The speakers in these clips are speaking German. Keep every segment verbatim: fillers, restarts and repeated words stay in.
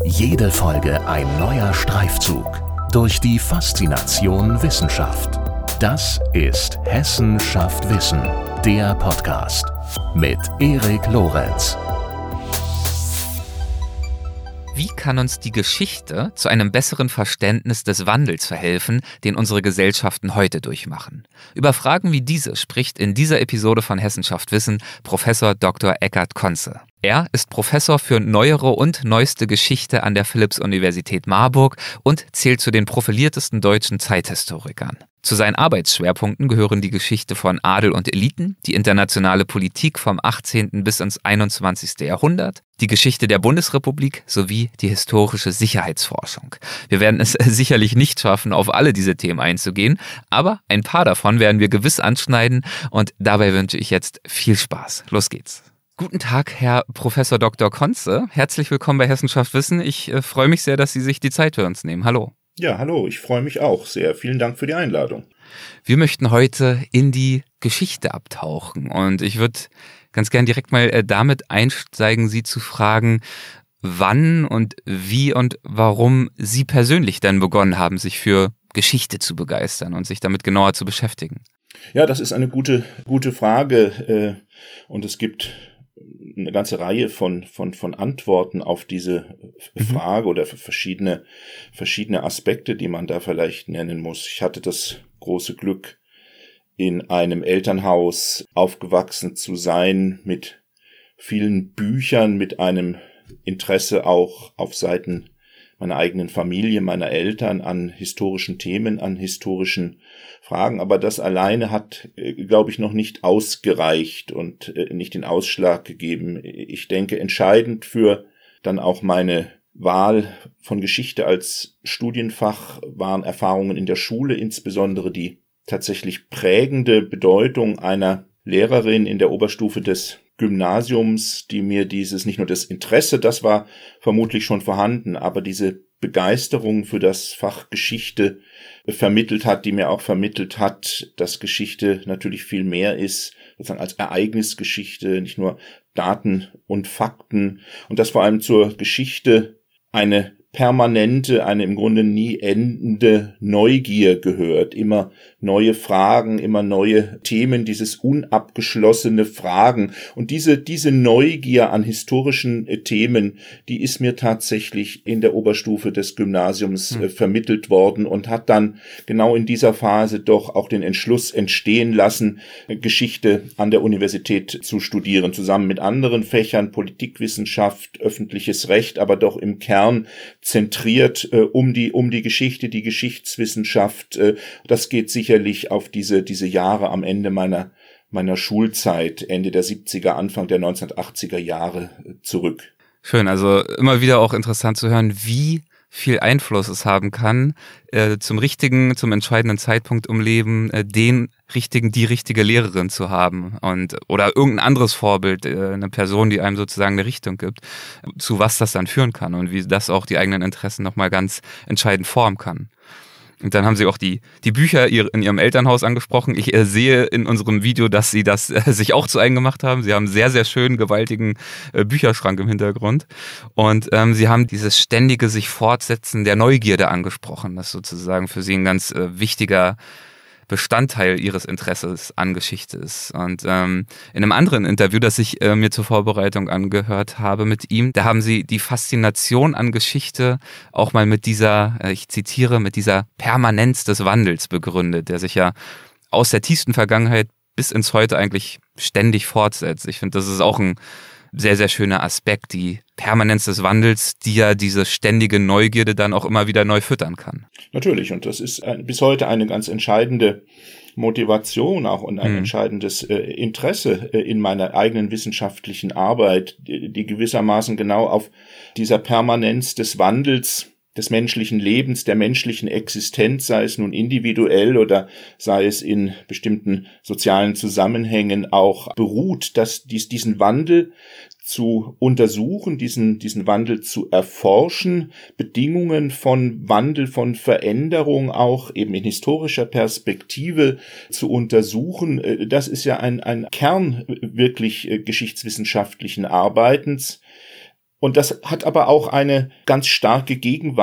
Jede Folge ein neuer Streifzug durch die Faszination Wissenschaft. Das ist Hessen schafft Wissen, der Podcast mit Erik Lorenz. Wie kann uns die Geschichte zu einem besseren Verständnis des Wandels verhelfen, den unsere Gesellschaften heute durchmachen? Über Fragen wie diese spricht in dieser Episode von Hessen schafft Wissen Professor Doktor Eckart Conze. Er ist Professor für neuere und neueste Geschichte an der Philipps-Universität Marburg und zählt zu den profiliertesten deutschen Zeithistorikern. Zu seinen Arbeitsschwerpunkten gehören die Geschichte von Adel und Eliten, die internationale Politik vom achtzehnten bis ins einundzwanzigsten Jahrhundert, die Geschichte der Bundesrepublik sowie die historische Sicherheitsforschung. Wir werden es sicherlich nicht schaffen, auf alle diese Themen einzugehen, aber ein paar davon werden wir gewiss anschneiden und dabei wünsche ich jetzt viel Spaß. Los geht's. Guten Tag, Herr Professor Doktor Conze. Herzlich willkommen bei Hessen schafft Wissen. Ich äh, freue mich sehr, dass Sie sich die Zeit für uns nehmen. Hallo. Ja, hallo, ich freue mich auch sehr. Vielen Dank für die Einladung. Wir möchten heute in die Geschichte abtauchen und ich würde ganz gern direkt mal äh, damit einsteigen, Sie zu fragen, wann und wie und warum Sie persönlich denn begonnen haben, sich für Geschichte zu begeistern und sich damit genauer zu beschäftigen. Ja, das ist eine gute, gute Frage äh, und es gibt eine ganze Reihe von, von, von Antworten auf diese Frage oder verschiedene, verschiedene Aspekte, die man da vielleicht nennen muss. Ich hatte das große Glück, in einem Elternhaus aufgewachsen zu sein mit vielen Büchern, mit einem Interesse auch auf Seiten meiner eigenen Familie, meiner Eltern an historischen Themen, an historischen Fragen. Aber das alleine hat, glaube ich, noch nicht ausgereicht und nicht den Ausschlag gegeben. Ich denke, entscheidend für dann auch meine Wahl von Geschichte als Studienfach waren Erfahrungen in der Schule, insbesondere die tatsächlich prägende Bedeutung einer Lehrerin in der Oberstufe des Gymnasiums, die mir dieses, nicht nur das Interesse, das war vermutlich schon vorhanden, aber diese Begeisterung für das Fach Geschichte vermittelt hat, die mir auch vermittelt hat, dass Geschichte natürlich viel mehr ist, sozusagen als Ereignisgeschichte, nicht nur Daten und Fakten, und dass vor allem zur Geschichte eine permanente, eine im Grunde nie endende Neugier gehört. Immer neue Fragen, immer neue Themen, dieses unabgeschlossene Fragen. Und diese, diese Neugier an historischen äh, Themen, die ist mir tatsächlich in der Oberstufe des Gymnasiums äh, vermittelt worden und hat dann genau in dieser Phase doch auch den Entschluss entstehen lassen, äh, Geschichte an der Universität zu studieren, zusammen mit anderen Fächern, Politikwissenschaft, öffentliches Recht, aber doch im Kern zentriert äh, um die um die Geschichte, die Geschichtswissenschaft. Äh, das geht sicherlich auf diese diese Jahre am Ende meiner meiner Schulzeit, Ende der siebziger, Anfang der neunzehnhundertachtziger Jahre äh, zurück. Schön, also immer wieder auch interessant zu hören, wie viel Einfluss es haben kann, äh, zum richtigen, zum entscheidenden Zeitpunkt im Leben äh, den richtigen, die richtige Lehrerin zu haben und oder irgendein anderes Vorbild, äh, eine Person, die einem sozusagen eine Richtung gibt, zu was das dann führen kann und wie das auch die eigenen Interessen nochmal ganz entscheidend formen kann. Und dann haben Sie auch die die Bücher in Ihrem Elternhaus angesprochen. Ich äh, sehe in unserem Video, dass Sie das äh, sich auch zu eigen gemacht haben. Sie haben einen sehr, sehr schönen, gewaltigen äh, Bücherschrank im Hintergrund. Und ähm, Sie haben dieses ständige sich Fortsetzen der Neugierde angesprochen, das sozusagen für Sie ein ganz äh, wichtiger Bestandteil Ihres Interesses an Geschichte ist. Und ähm, in einem anderen Interview, das ich äh, mir zur Vorbereitung angehört habe mit ihm, da haben Sie die Faszination an Geschichte auch mal mit dieser, äh, ich zitiere, mit dieser Permanenz des Wandels begründet, der sich ja aus der tiefsten Vergangenheit bis ins Heute eigentlich ständig fortsetzt. Ich finde, das ist auch ein sehr, sehr schöner Aspekt, die Permanenz des Wandels, die ja diese ständige Neugierde dann auch immer wieder neu füttern kann. Natürlich, und das ist ein, bis heute eine ganz entscheidende Motivation auch und ein mhm. entscheidendes äh, Interesse äh, in meiner eigenen wissenschaftlichen Arbeit, die, die gewissermaßen genau auf dieser Permanenz des Wandels des menschlichen Lebens, der menschlichen Existenz, sei es nun individuell oder sei es in bestimmten sozialen Zusammenhängen auch beruht, dass dies, diesen Wandel zu untersuchen, diesen, diesen Wandel zu erforschen, Bedingungen von Wandel, von Veränderung auch eben in historischer Perspektive zu untersuchen. Das ist ja ein, ein Kern wirklich geschichtswissenschaftlichen Arbeitens. Und das hat aber auch eine ganz starke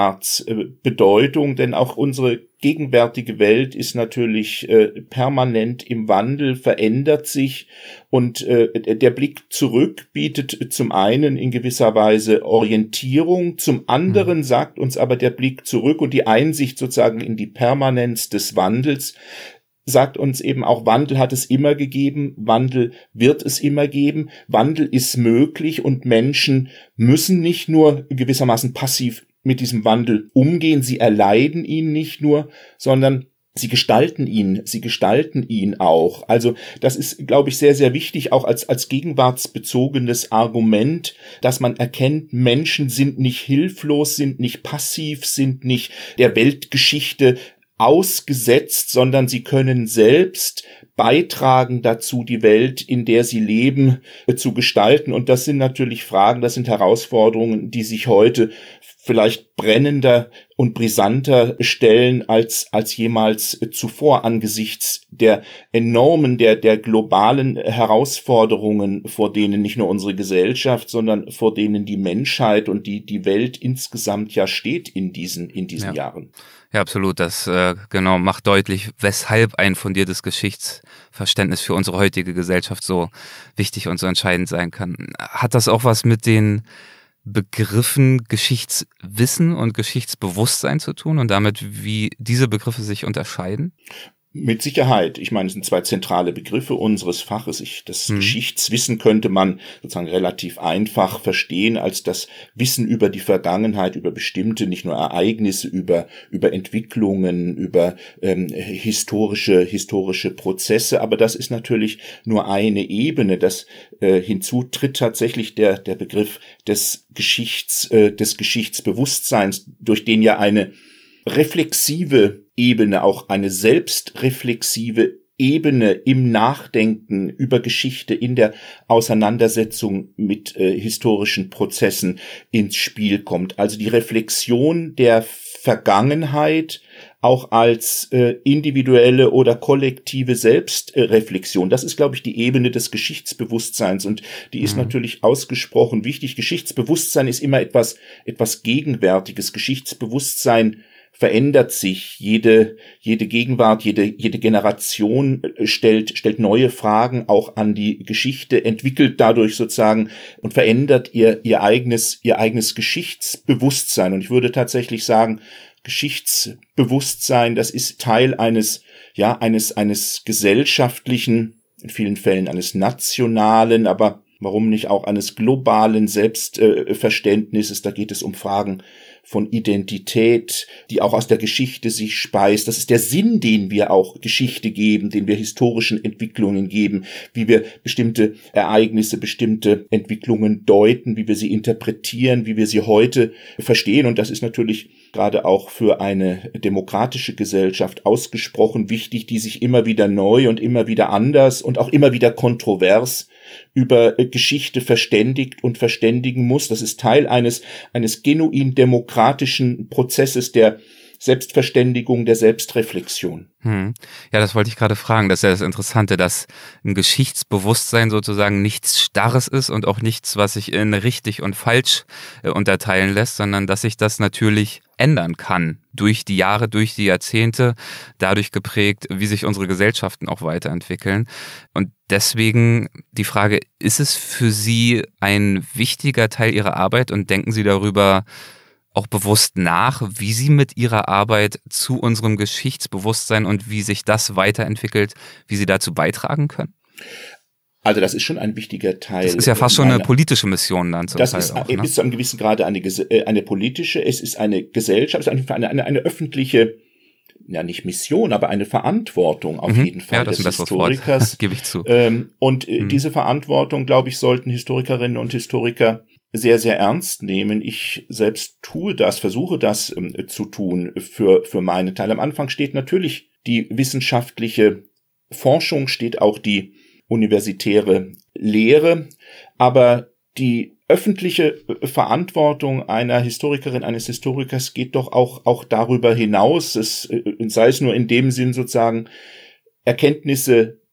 Gegenwartsbedeutung, denn auch unsere gegenwärtige Welt ist natürlich äh, permanent im Wandel, verändert sich, und äh, der Blick zurück bietet zum einen in gewisser Weise Orientierung, zum anderen mhm. sagt uns aber der Blick zurück und die Einsicht sozusagen in die Permanenz des Wandels, sagt uns eben auch, Wandel hat es immer gegeben, Wandel wird es immer geben, Wandel ist möglich und Menschen müssen nicht nur gewissermaßen passiv mit diesem Wandel umgehen, sie erleiden ihn nicht nur, sondern sie gestalten ihn, sie gestalten ihn auch. Also das ist, glaube ich, sehr, sehr wichtig, auch als, als gegenwartsbezogenes Argument, dass man erkennt, Menschen sind nicht hilflos, sind nicht passiv, sind nicht der Weltgeschichte ausgesetzt, sondern sie können selbst beitragen dazu, die Welt, in der sie leben, zu gestalten. Und das sind natürlich Fragen, das sind Herausforderungen, die sich heute vielleicht brennender und brisanter stellen als als jemals zuvor angesichts der enormen, der der globalen Herausforderungen, vor denen nicht nur unsere Gesellschaft, sondern vor denen die Menschheit und die die Welt insgesamt ja steht in diesen in diesen ja. Jahren. Ja, absolut. Das äh, genau macht deutlich, weshalb ein fundiertes Geschichtsverständnis für unsere heutige Gesellschaft so wichtig und so entscheidend sein kann. Hat das auch was mit den Begriffen Geschichtswissen und Geschichtsbewusstsein zu tun und damit, wie diese Begriffe sich unterscheiden? Mit Sicherheit. Ich meine, es sind zwei zentrale Begriffe unseres Faches. Ich, das hm. Geschichtswissen könnte man sozusagen relativ einfach verstehen als das Wissen über die Vergangenheit, über bestimmte, nicht nur Ereignisse, über über Entwicklungen, über ähm, historische historische Prozesse. Aber das ist natürlich nur eine Ebene. Das äh, hinzu tritt tatsächlich der der Begriff des Geschichts äh, des Geschichtsbewusstseins, durch den ja eine reflexive Ebene, auch eine selbstreflexive Ebene im Nachdenken über Geschichte, in der Auseinandersetzung mit äh, historischen Prozessen ins Spiel kommt. Also die Reflexion der Vergangenheit auch als äh, individuelle oder kollektive Selbstreflexion. Das ist, glaube ich, die Ebene des Geschichtsbewusstseins, und die ist mhm. natürlich ausgesprochen wichtig. Geschichtsbewusstsein ist immer etwas, etwas Gegenwärtiges. Geschichtsbewusstsein verändert sich. Jede, jede Gegenwart, jede, jede Generation stellt, stellt neue Fragen auch an die Geschichte, entwickelt dadurch sozusagen und verändert ihr, ihr eigenes, ihr eigenes Geschichtsbewusstsein. Und ich würde tatsächlich sagen, Geschichtsbewusstsein, das ist Teil eines, ja, eines, eines gesellschaftlichen, in vielen Fällen eines nationalen, aber warum nicht auch eines globalen Selbstverständnisses. Da geht es um Fragen von Identität, die auch aus der Geschichte sich speist. Das ist der Sinn, den wir auch Geschichte geben, den wir historischen Entwicklungen geben, wie wir bestimmte Ereignisse, bestimmte Entwicklungen deuten, wie wir sie interpretieren, wie wir sie heute verstehen. Und das ist natürlich gerade auch für eine demokratische Gesellschaft ausgesprochen wichtig, die sich immer wieder neu und immer wieder anders und auch immer wieder kontrovers über Geschichte verständigt und verständigen muss. Das ist Teil eines eines genuin demokratischen Prozesses der Selbstverständigung, der Selbstreflexion. Hm. Ja, das wollte ich gerade fragen. Das ist ja das Interessante, dass ein Geschichtsbewusstsein sozusagen nichts Starres ist und auch nichts, was sich in richtig und falsch äh, unterteilen lässt, sondern dass sich das natürlich ändern kann durch die Jahre, durch die Jahrzehnte, dadurch geprägt, wie sich unsere Gesellschaften auch weiterentwickeln. Und deswegen die Frage, ist es für Sie ein wichtiger Teil Ihrer Arbeit und denken Sie darüber auch bewusst nach, wie Sie mit Ihrer Arbeit zu unserem Geschichtsbewusstsein und wie sich das weiterentwickelt, wie Sie dazu beitragen können? Also das ist schon ein wichtiger Teil. Das ist ja fast schon meiner, eine politische Mission dann zum das Teil ist auch, ne? bis zu einem gewissen Grade eine, eine politische, es ist eine Gesellschaft, es ist eine, eine, eine öffentliche, ja nicht Mission, aber eine Verantwortung auf mhm. jeden Fall ja, das des ist Historikers. Gebe ich zu. Ähm, und mhm. diese Verantwortung, glaube ich, sollten Historikerinnen und Historiker sehr, sehr ernst nehmen. Ich selbst tue das, versuche das ähm, zu tun für, für meine Teile. Am Anfang steht natürlich die wissenschaftliche Forschung, steht auch die universitäre Lehre, aber die öffentliche Verantwortung einer Historikerin, eines Historikers geht doch auch, auch darüber hinaus, es, sei es nur in dem Sinn sozusagen, Erkenntnisse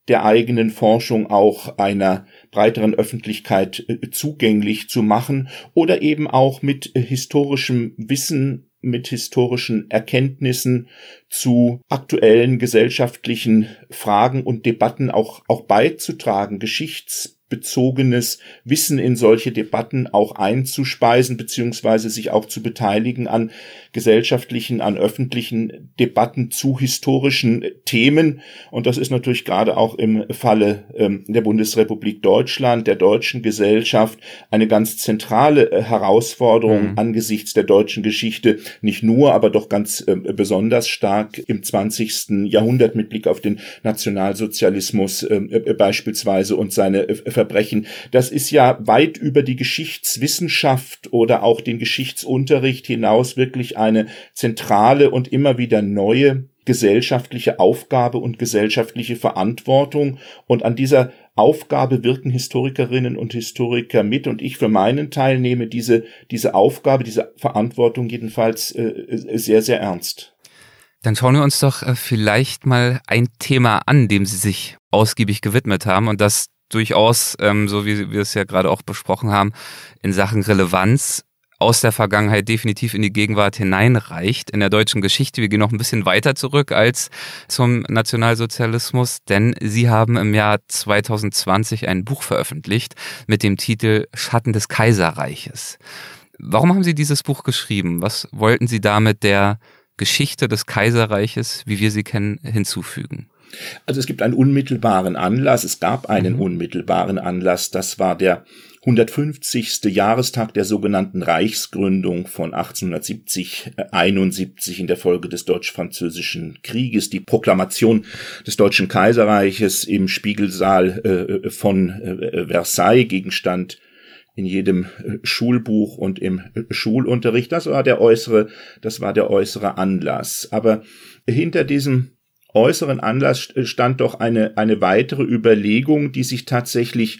der eigenen Forschung auch einer breiteren Öffentlichkeit äh, zugänglich zu machen oder eben auch mit äh, historischem Wissen, mit historischen Erkenntnissen zu aktuellen gesellschaftlichen Fragen und Debatten auch, auch beizutragen, geschichtsbezogenes Wissen in solche Debatten auch einzuspeisen, beziehungsweise sich auch zu beteiligen an gesellschaftlichen, an öffentlichen Debatten zu historischen Themen. Und das ist natürlich gerade auch im Falle ähm, der Bundesrepublik Deutschland, der deutschen Gesellschaft, eine ganz zentrale äh, Herausforderung mhm. angesichts der deutschen Geschichte, nicht nur, aber doch ganz äh, besonders stark im zwanzigsten Jahrhundert mit Blick auf den Nationalsozialismus äh, äh, beispielsweise und seine äh, Verbrechen. Das ist ja weit über die Geschichtswissenschaft oder auch den Geschichtsunterricht hinaus wirklich eine zentrale und immer wieder neue gesellschaftliche Aufgabe und gesellschaftliche Verantwortung. Und an dieser Aufgabe wirken Historikerinnen und Historiker mit. Und ich für meinen Teil nehme diese, diese Aufgabe, diese Verantwortung jedenfalls äh, sehr, sehr ernst. Dann schauen wir uns doch vielleicht mal ein Thema an, dem Sie sich ausgiebig gewidmet haben und das durchaus, ähm, so wie wir es ja gerade auch besprochen haben, in Sachen Relevanz aus der Vergangenheit definitiv in die Gegenwart hineinreicht. In der deutschen Geschichte, wir gehen noch ein bisschen weiter zurück als zum Nationalsozialismus, denn Sie haben im Jahr zwanzig zwanzig ein Buch veröffentlicht mit dem Titel Schatten des Kaiserreiches. Warum haben Sie dieses Buch geschrieben? Was wollten Sie damit der Geschichte des Kaiserreiches, wie wir sie kennen, hinzufügen? Also es gibt einen unmittelbaren Anlass, es gab einen mhm. unmittelbaren Anlass, das war der hundertfünfzigste Jahrestag der sogenannten Reichsgründung von achtzehnhundertsiebzig einundsiebzig in der Folge des Deutsch-Französischen Krieges, die Proklamation des Deutschen Kaiserreiches im Spiegelsaal äh, von äh, Versailles, Gegenstand in jedem Schulbuch und im Schulunterricht. Das war der äußere, das war der äußere Anlass. Aber hinter diesem äußeren Anlass stand doch eine, eine weitere Überlegung, die sich tatsächlich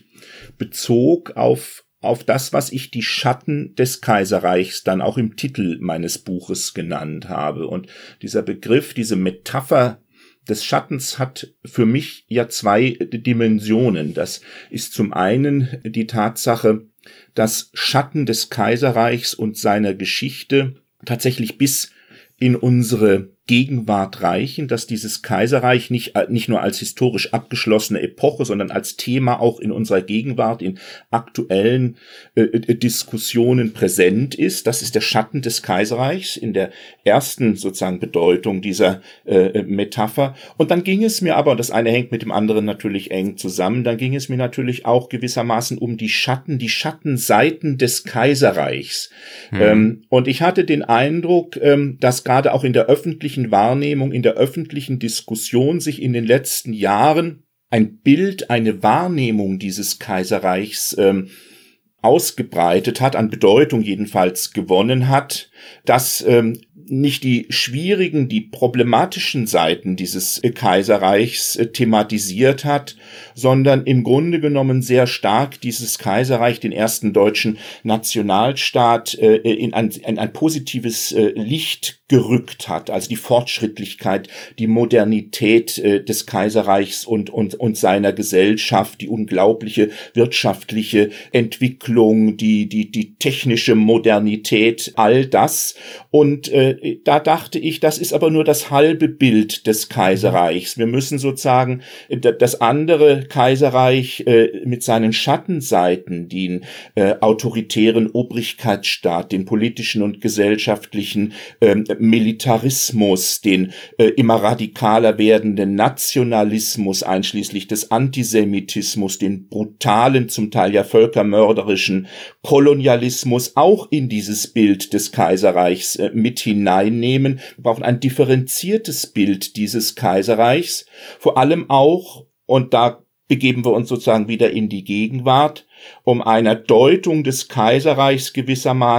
bezog auf, auf das, was ich die Schatten des Kaiserreichs dann auch im Titel meines Buches genannt habe. Und dieser Begriff, diese Metapher des Schattens hat für mich ja zwei Dimensionen. Das ist zum einen die Tatsache, dass Schatten des Kaiserreichs und seiner Geschichte tatsächlich bis in unsere Gegenwart reichen, dass dieses Kaiserreich nicht, nicht nur als historisch abgeschlossene Epoche, sondern als Thema auch in unserer Gegenwart, in aktuellen äh, Diskussionen präsent ist. Das ist der Schatten des Kaiserreichs in der ersten sozusagen Bedeutung dieser äh, Metapher. Und dann ging es mir aber, und das eine hängt mit dem anderen natürlich eng zusammen, dann ging es mir natürlich auch gewissermaßen um die Schatten, die Schattenseiten des Kaiserreichs. Mhm. Ähm, und ich hatte den Eindruck, ähm, dass gerade auch in der öffentlichen Wahrnehmung, in der öffentlichen Diskussion sich in den letzten Jahren ein Bild, eine Wahrnehmung dieses Kaiserreichs ähm, ausgebreitet hat, an Bedeutung jedenfalls gewonnen hat, dass ähm, nicht die schwierigen, die problematischen Seiten dieses äh, Kaiserreichs äh, thematisiert hat, sondern im Grunde genommen sehr stark dieses Kaiserreich, den ersten deutschen Nationalstaat, äh, in, ein, in ein positives äh, Licht gerückt hat, also die Fortschrittlichkeit, die Modernität äh, des Kaiserreichs und, und, und seiner Gesellschaft, die unglaubliche wirtschaftliche Entwicklung, die, die, die technische Modernität, all das. Und äh, da dachte ich, das ist aber nur das halbe Bild des Kaiserreichs. Wir müssen sozusagen das andere Kaiserreich äh, mit seinen Schattenseiten, den äh, autoritären Obrigkeitsstaat, den politischen und gesellschaftlichen äh, Militarismus, den äh, immer radikaler werdenden Nationalismus, einschließlich des Antisemitismus, den brutalen, zum Teil ja völkermörderischen Kolonialismus auch in dieses Bild des Kaiserreichs äh, mit hineinnehmen. Wir brauchen ein differenziertes Bild dieses Kaiserreichs, vor allem auch, und da begeben wir uns sozusagen wieder in die Gegenwart, um einer Deutung des Kaiserreichs gewissermaßen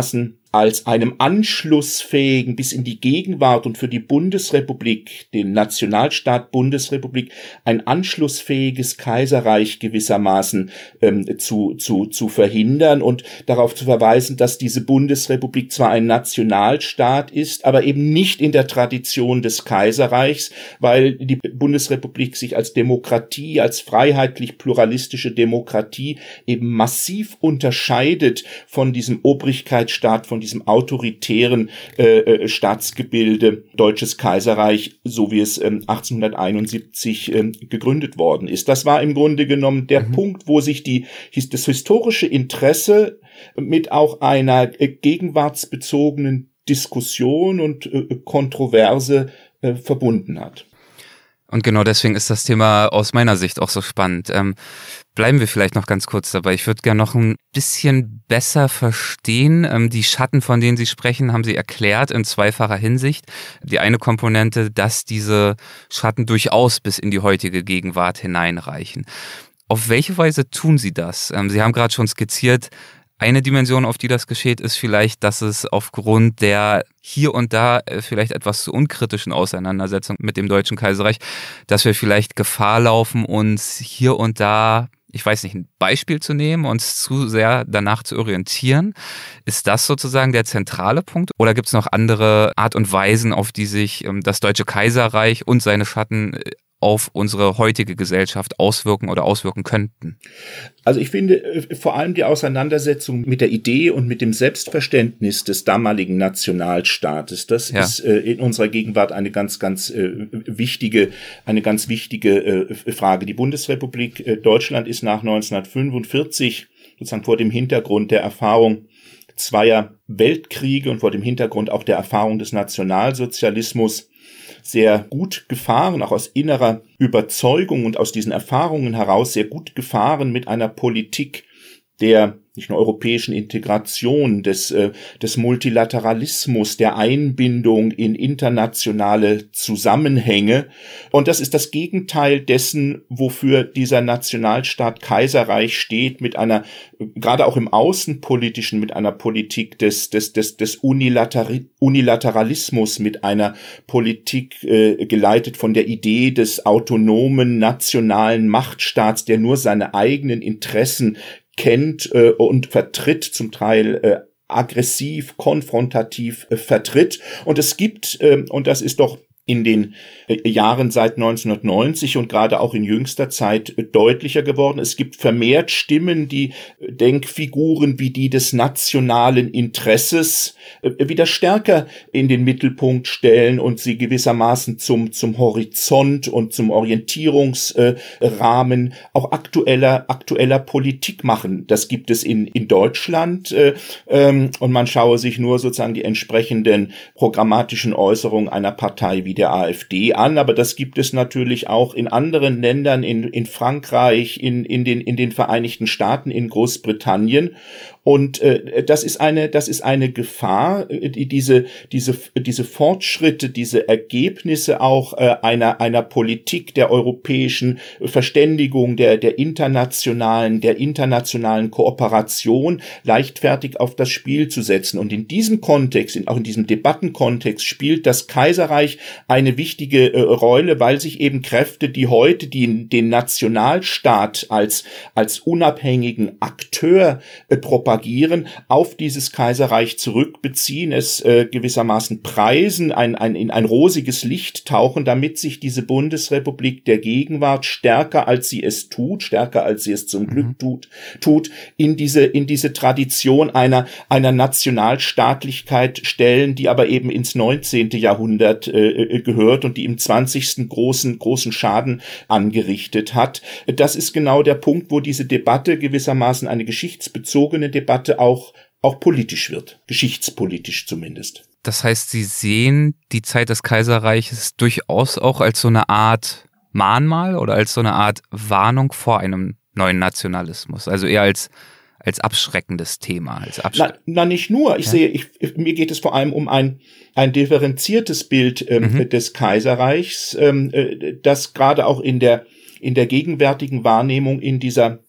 als einem anschlussfähigen bis in die Gegenwart und für die Bundesrepublik, den Nationalstaat Bundesrepublik, ein anschlussfähiges Kaiserreich gewissermaßen ähm, zu, zu, zu verhindern und darauf zu verweisen, dass diese Bundesrepublik zwar ein Nationalstaat ist, aber eben nicht in der Tradition des Kaiserreichs, weil die Bundesrepublik sich als Demokratie, als freiheitlich-pluralistische Demokratie eben massiv unterscheidet von diesem Obrigkeitsstaat, von diesem autoritären äh, Staatsgebilde Deutsches Kaiserreich, so wie es ähm, achtzehnhunderteinundsiebzig ähm, gegründet worden ist. Das war im Grunde genommen der mhm. Punkt, wo sich die, das historische Interesse mit auch einer äh, gegenwartsbezogenen Diskussion und äh, Kontroverse äh, verbunden hat. Und genau deswegen ist das Thema aus meiner Sicht auch so spannend. Ähm, bleiben wir vielleicht noch ganz kurz dabei. Ich würde gerne noch ein bisschen besser verstehen. Ähm, die Schatten, von denen Sie sprechen, haben Sie erklärt in zweifacher Hinsicht. Die eine Komponente, dass diese Schatten durchaus bis in die heutige Gegenwart hineinreichen. Auf welche Weise tun Sie das? Ähm, Sie haben gerade schon skizziert, eine Dimension, auf die das geschieht, ist vielleicht, dass es aufgrund der hier und da vielleicht etwas zu unkritischen Auseinandersetzung mit dem Deutschen Kaiserreich, dass wir vielleicht Gefahr laufen, uns hier und da, ich weiß nicht, ein Beispiel zu nehmen, uns zu sehr danach zu orientieren. Ist das sozusagen der zentrale Punkt? Oder gibt es noch andere Art und Weisen, auf die sich das Deutsche Kaiserreich und seine Schatten auf unsere heutige Gesellschaft auswirken oder auswirken könnten? Also ich finde vor allem die Auseinandersetzung mit der Idee und mit dem Selbstverständnis des damaligen Nationalstaates, das ja. ist äh, in unserer Gegenwart eine ganz, ganz äh, wichtige, eine ganz wichtige äh, Frage. Die Bundesrepublik äh, Deutschland ist nach neunzehnhundertfünfundvierzig sozusagen vor dem Hintergrund der Erfahrung zweier Weltkriege und vor dem Hintergrund auch der Erfahrung des Nationalsozialismus sehr gut gefahren, auch aus innerer Überzeugung und aus diesen Erfahrungen heraus sehr gut gefahren mit einer Politik der nicht nur europäischen Integration, des, äh, des Multilateralismus, der Einbindung in internationale Zusammenhänge. Und das ist das Gegenteil dessen, wofür dieser Nationalstaat Kaiserreich steht, mit einer, gerade auch im Außenpolitischen, mit einer Politik des, des, des, des Unilater- Unilateralismus, mit einer Politik äh, geleitet von der Idee des autonomen nationalen Machtstaats, der nur seine eigenen Interessen kennt äh, und vertritt, zum Teil äh, aggressiv, konfrontativ äh, vertritt. Und es gibt, äh, und das ist doch in den äh, Jahren seit neunzehnhundertneunzig und gerade auch in jüngster Zeit äh, deutlicher geworden. Es gibt vermehrt Stimmen, die äh, Denkfiguren wie die des nationalen Interesses äh, wieder stärker in den Mittelpunkt stellen und sie gewissermaßen zum zum Horizont und zum Orientierungsrahmen äh, auch aktueller aktueller Politik machen. Das gibt es in in Deutschland äh, ähm, und man schaue sich nur sozusagen die entsprechenden programmatischen Äußerungen einer Partei wie der AfD an, aber das gibt es natürlich auch in anderen Ländern, in in Frankreich, in in den in den Vereinigten Staaten, in Großbritannien. Und äh, das ist eine, das ist eine Gefahr, die, diese diese diese Fortschritte, diese Ergebnisse auch äh, einer einer Politik der europäischen Verständigung, der der internationalen der internationalen Kooperation leichtfertig auf das Spiel zu setzen. Und in diesem Kontext, in, auch in diesem Debattenkontext, spielt das Kaiserreich eine wichtige äh, Rolle, weil sich eben Kräfte, die heute die, den Nationalstaat als als unabhängigen Akteur äh, propagieren, auf dieses Kaiserreich zurückbeziehen, es äh, gewissermaßen preisen, ein, ein, in ein rosiges Licht tauchen, damit sich diese Bundesrepublik der Gegenwart stärker als sie es tut, stärker als sie es zum mhm. Glück tut, tut, in diese, in diese Tradition einer, einer Nationalstaatlichkeit stellen, die aber eben ins neunzehnten Jahrhundert äh, gehört und die im zwanzigsten großen, großen Schaden angerichtet hat. Das ist genau der Punkt, wo diese Debatte gewissermaßen eine geschichtsbezogene Debatte auch, auch politisch wird, geschichtspolitisch zumindest. Das heißt, Sie sehen die Zeit des Kaiserreiches durchaus auch als so eine Art Mahnmal oder als so eine Art Warnung vor einem neuen Nationalismus, also eher als als abschreckendes Thema, als abschreck- na, na, nicht nur. Ich ja. sehe, ich, mir geht es vor allem um ein ein differenziertes Bild ähm, mhm. des Kaiserreichs, ähm, äh, das gerade auch in der in der gegenwärtigen Wahrnehmung in dieser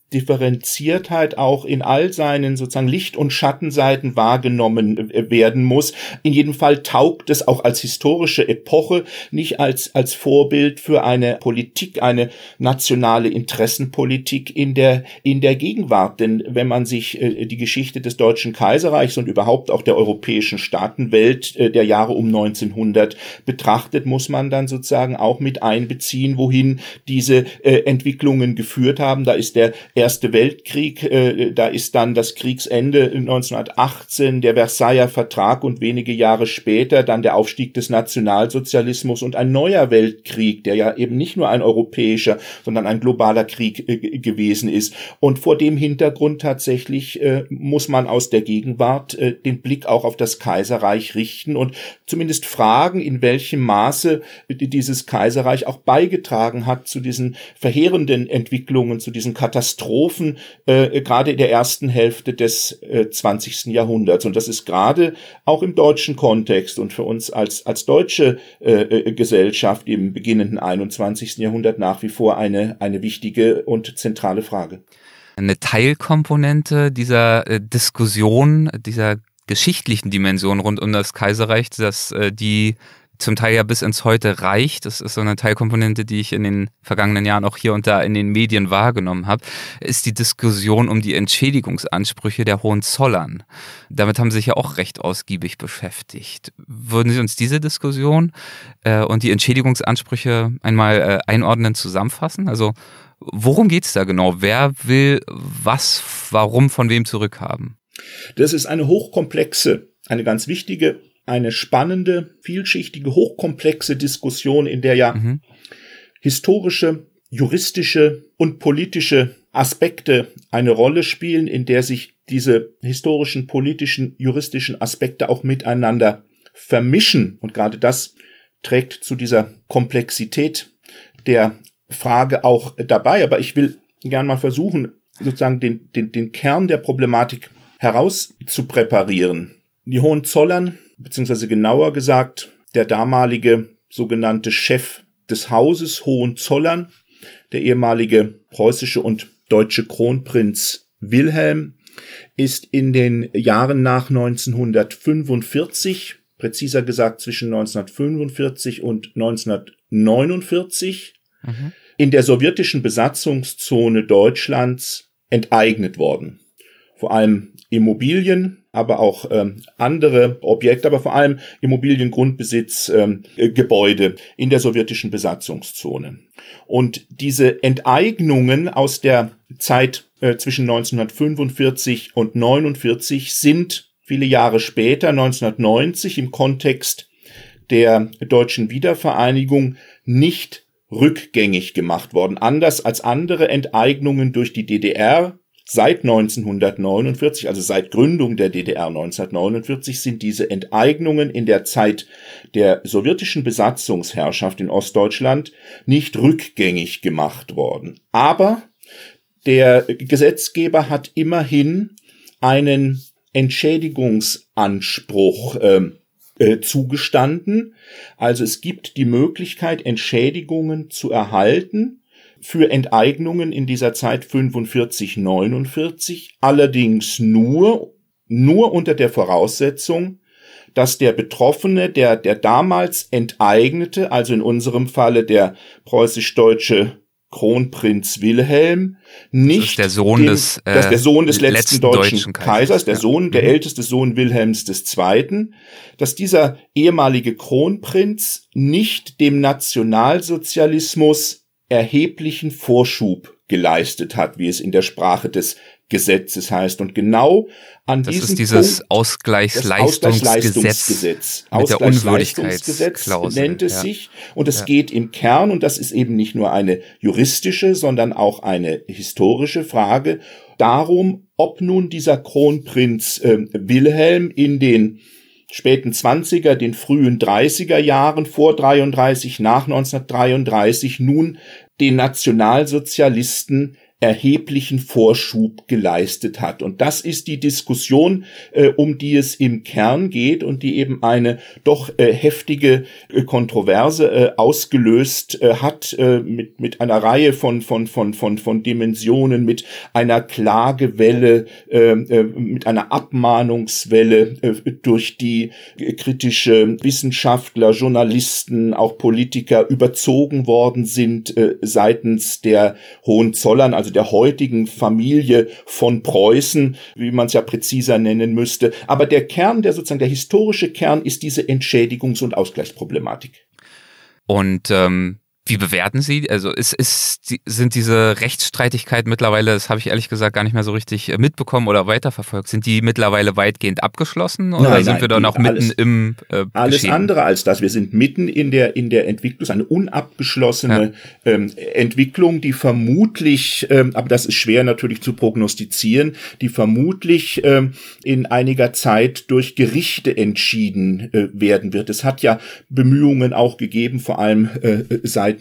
Differenziertheit auch in all seinen sozusagen Licht- und Schattenseiten wahrgenommen werden muss. In jedem Fall taugt es auch als historische Epoche, nicht als, als Vorbild für eine Politik, eine nationale Interessenpolitik in der, in der Gegenwart. Denn wenn man sich äh, die Geschichte des Deutschen Kaiserreichs und überhaupt auch der europäischen Staatenwelt äh, der Jahre um neunzehnhundert betrachtet, muss man dann sozusagen auch mit einbeziehen, wohin diese äh, Entwicklungen geführt haben. Da ist der Erste Weltkrieg, äh, da ist dann das Kriegsende neunzehnhundertachtzehn, der Versailler Vertrag und wenige Jahre später dann der Aufstieg des Nationalsozialismus und ein neuer Weltkrieg, der ja eben nicht nur ein europäischer, sondern ein globaler Krieg äh, gewesen ist. Und vor dem Hintergrund tatsächlich äh, muss man aus der Gegenwart äh, den Blick auch auf das Kaiserreich richten und zumindest fragen, in welchem Maße dieses Kaiserreich auch beigetragen hat zu diesen verheerenden Entwicklungen, zu diesen Katastrophen, äh, gerade in der ersten Hälfte des äh, zwanzigsten Jahrhunderts. Und das ist gerade auch im deutschen Kontext und für uns als als deutsche äh, Gesellschaft im beginnenden einundzwanzigsten Jahrhundert nach wie vor eine eine wichtige und zentrale Frage. Eine Teilkomponente dieser äh, Diskussion, dieser geschichtlichen Dimension rund um das Kaiserreich, dass äh, die zum Teil ja bis ins Heute reicht. Das ist so eine Teilkomponente, die ich in den vergangenen Jahren auch hier und da in den Medien wahrgenommen habe, ist die Diskussion um die Entschädigungsansprüche der Hohenzollern. Damit haben Sie sich ja auch recht ausgiebig beschäftigt. Würden Sie uns diese Diskussion äh, und die Entschädigungsansprüche einmal äh, einordnen, zusammenfassen? Also worum geht's da genau? Wer will was, warum, von wem zurückhaben? Das ist eine hochkomplexe, eine ganz wichtige, eine spannende, vielschichtige, hochkomplexe Diskussion, in der ja mhm. historische, juristische und politische Aspekte eine Rolle spielen, in der sich diese historischen, politischen, juristischen Aspekte auch miteinander vermischen. Und gerade das trägt zu dieser Komplexität der Frage auch dabei. Aber ich will gern mal versuchen, sozusagen den, den, den Kern der Problematik herauszupräparieren. Die Hohenzollern, beziehungsweise genauer gesagt, der damalige sogenannte Chef des Hauses Hohenzollern, der ehemalige preußische und deutsche Kronprinz Wilhelm, ist in den Jahren nach neunzehnhundertfünfundvierzig, präziser gesagt zwischen neunzehnhundertfünfundvierzig und neunzehnhundertneunundvierzig, mhm. in der sowjetischen Besatzungszone Deutschlands enteignet worden. Vor allem Immobilien, aber auch ähm, andere Objekte, aber vor allem Immobiliengrundbesitz, ähm, äh, Gebäude in der sowjetischen Besatzungszone. Und diese Enteignungen aus der Zeit äh, zwischen neunzehnhundertfünfundvierzig und neunundvierzig sind viele Jahre später, neunzehnhundertneunzig, im Kontext der deutschen Wiedervereinigung nicht rückgängig gemacht worden. Anders als andere Enteignungen durch die D D R seit neunzehnhundertneunundvierzig, also seit Gründung der D D R neunzehnhundertneunundvierzig, sind diese Enteignungen in der Zeit der sowjetischen Besatzungsherrschaft in Ostdeutschland nicht rückgängig gemacht worden. Aber der Gesetzgeber hat immerhin einen Entschädigungsanspruch äh, äh, zugestanden. Also es gibt die Möglichkeit, Entschädigungen zu erhalten für Enteignungen in dieser Zeit fünfundvierzig, neunundvierzig, allerdings nur, nur unter der Voraussetzung, dass der Betroffene, der, der damals Enteignete, also in unserem Falle der preußisch-deutsche Kronprinz Wilhelm, nicht der Sohn den, des, äh, dass der Sohn des letzten, letzten deutschen, deutschen Kaisers, Kaisers, der ja. Sohn, der mhm. älteste Sohn Wilhelms des Zweiten, dass dieser ehemalige Kronprinz nicht dem Nationalsozialismus erheblichen Vorschub geleistet hat, wie es in der Sprache des Gesetzes heißt. Und genau an das diesem ist dieses Punkt, Ausgleichsleistungsgesetz mit der Unwürdigkeitsklausel nennt es ja. sich. Und es ja. geht im Kern, und das ist eben nicht nur eine juristische, sondern auch eine historische Frage, darum, ob nun dieser Kronprinz äh, Wilhelm in den späten zwanziger, den frühen dreißiger Jahren, vor dreiunddreißig, nach neunzehnhundertdreiunddreißig, nun den Nationalsozialisten erheblichen Vorschub geleistet hat. Und das ist die Diskussion, äh, um die es im Kern geht und die eben eine doch äh, heftige äh, Kontroverse äh, ausgelöst äh, hat, äh, mit mit einer Reihe von von von von von Dimensionen, mit einer Klagewelle, äh, äh, mit einer Abmahnungswelle äh, durch die äh, kritische Wissenschaftler, Journalisten, auch Politiker überzogen worden sind äh, seitens der Hohenzollern, also der heutigen Familie von Preußen, wie man es ja präziser nennen müsste. Aber der Kern, der sozusagen der historische Kern, ist diese Entschädigungs- und Ausgleichsproblematik. Und ähm, wie bewerten Sie? Also ist, ist, sind diese Rechtsstreitigkeiten mittlerweile, das habe ich ehrlich gesagt gar nicht mehr so richtig mitbekommen oder weiterverfolgt, sind die mittlerweile weitgehend abgeschlossen oder nein, sind nein, wir da noch mitten alles, im äh, Alles Geschehen? andere als das. Wir sind mitten in der in der Entwicklung, eine unabgeschlossene ja. ähm, Entwicklung, die vermutlich, ähm, aber das ist schwer natürlich zu prognostizieren, die vermutlich ähm, in einiger Zeit durch Gerichte entschieden äh, werden wird. Es hat ja Bemühungen auch gegeben, vor allem äh, seitens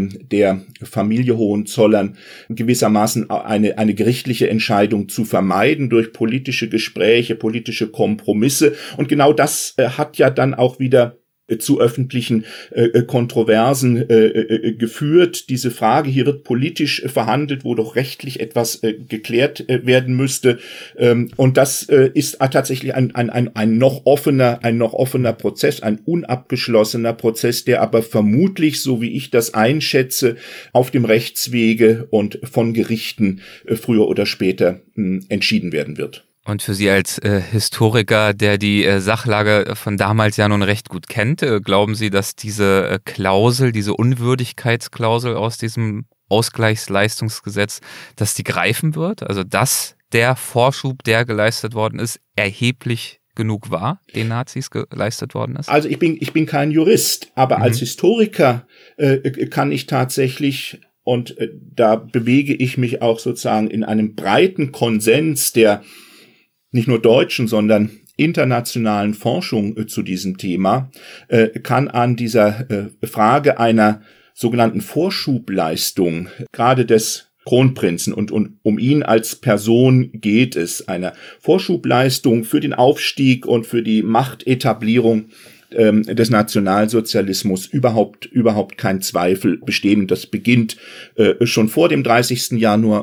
der Familie Hohenzollern gewissermaßen eine, eine gerichtliche Entscheidung zu vermeiden durch politische Gespräche, politische Kompromisse. Und genau das äh, hat ja dann auch wieder zu öffentlichen äh, Kontroversen äh, äh, geführt. Diese Frage, hier wird politisch äh, verhandelt, wo doch rechtlich etwas äh, geklärt äh, werden müsste. Ähm, und das äh, ist äh, tatsächlich ein, ein, ein, ein noch offener, ein noch offener Prozess, ein unabgeschlossener Prozess, der aber vermutlich, so wie ich das einschätze, auf dem Rechtswege und von Gerichten äh, früher oder später äh, entschieden werden wird. Und für Sie als äh, Historiker, der die äh, Sachlage von damals ja nun recht gut kennt, äh, glauben Sie, dass diese äh, Klausel, diese Unwürdigkeitsklausel aus diesem Ausgleichsleistungsgesetz, dass die greifen wird? Also dass der Vorschub, der geleistet worden ist, erheblich genug war, den Nazis geleistet worden ist? Also ich bin ich bin kein Jurist, aber mhm. als Historiker äh, kann ich tatsächlich, und äh, da bewege ich mich auch sozusagen in einem breiten Konsens der nicht nur deutschen, sondern internationalen Forschung äh, zu diesem Thema, äh, kann an dieser äh, Frage einer sogenannten Vorschubleistung, gerade des Kronprinzen, und, und um ihn als Person geht es, einer Vorschubleistung für den Aufstieg und für die Machtetablierung des Nationalsozialismus überhaupt überhaupt kein Zweifel bestehen. Das beginnt äh, schon vor dem dreißigsten Januar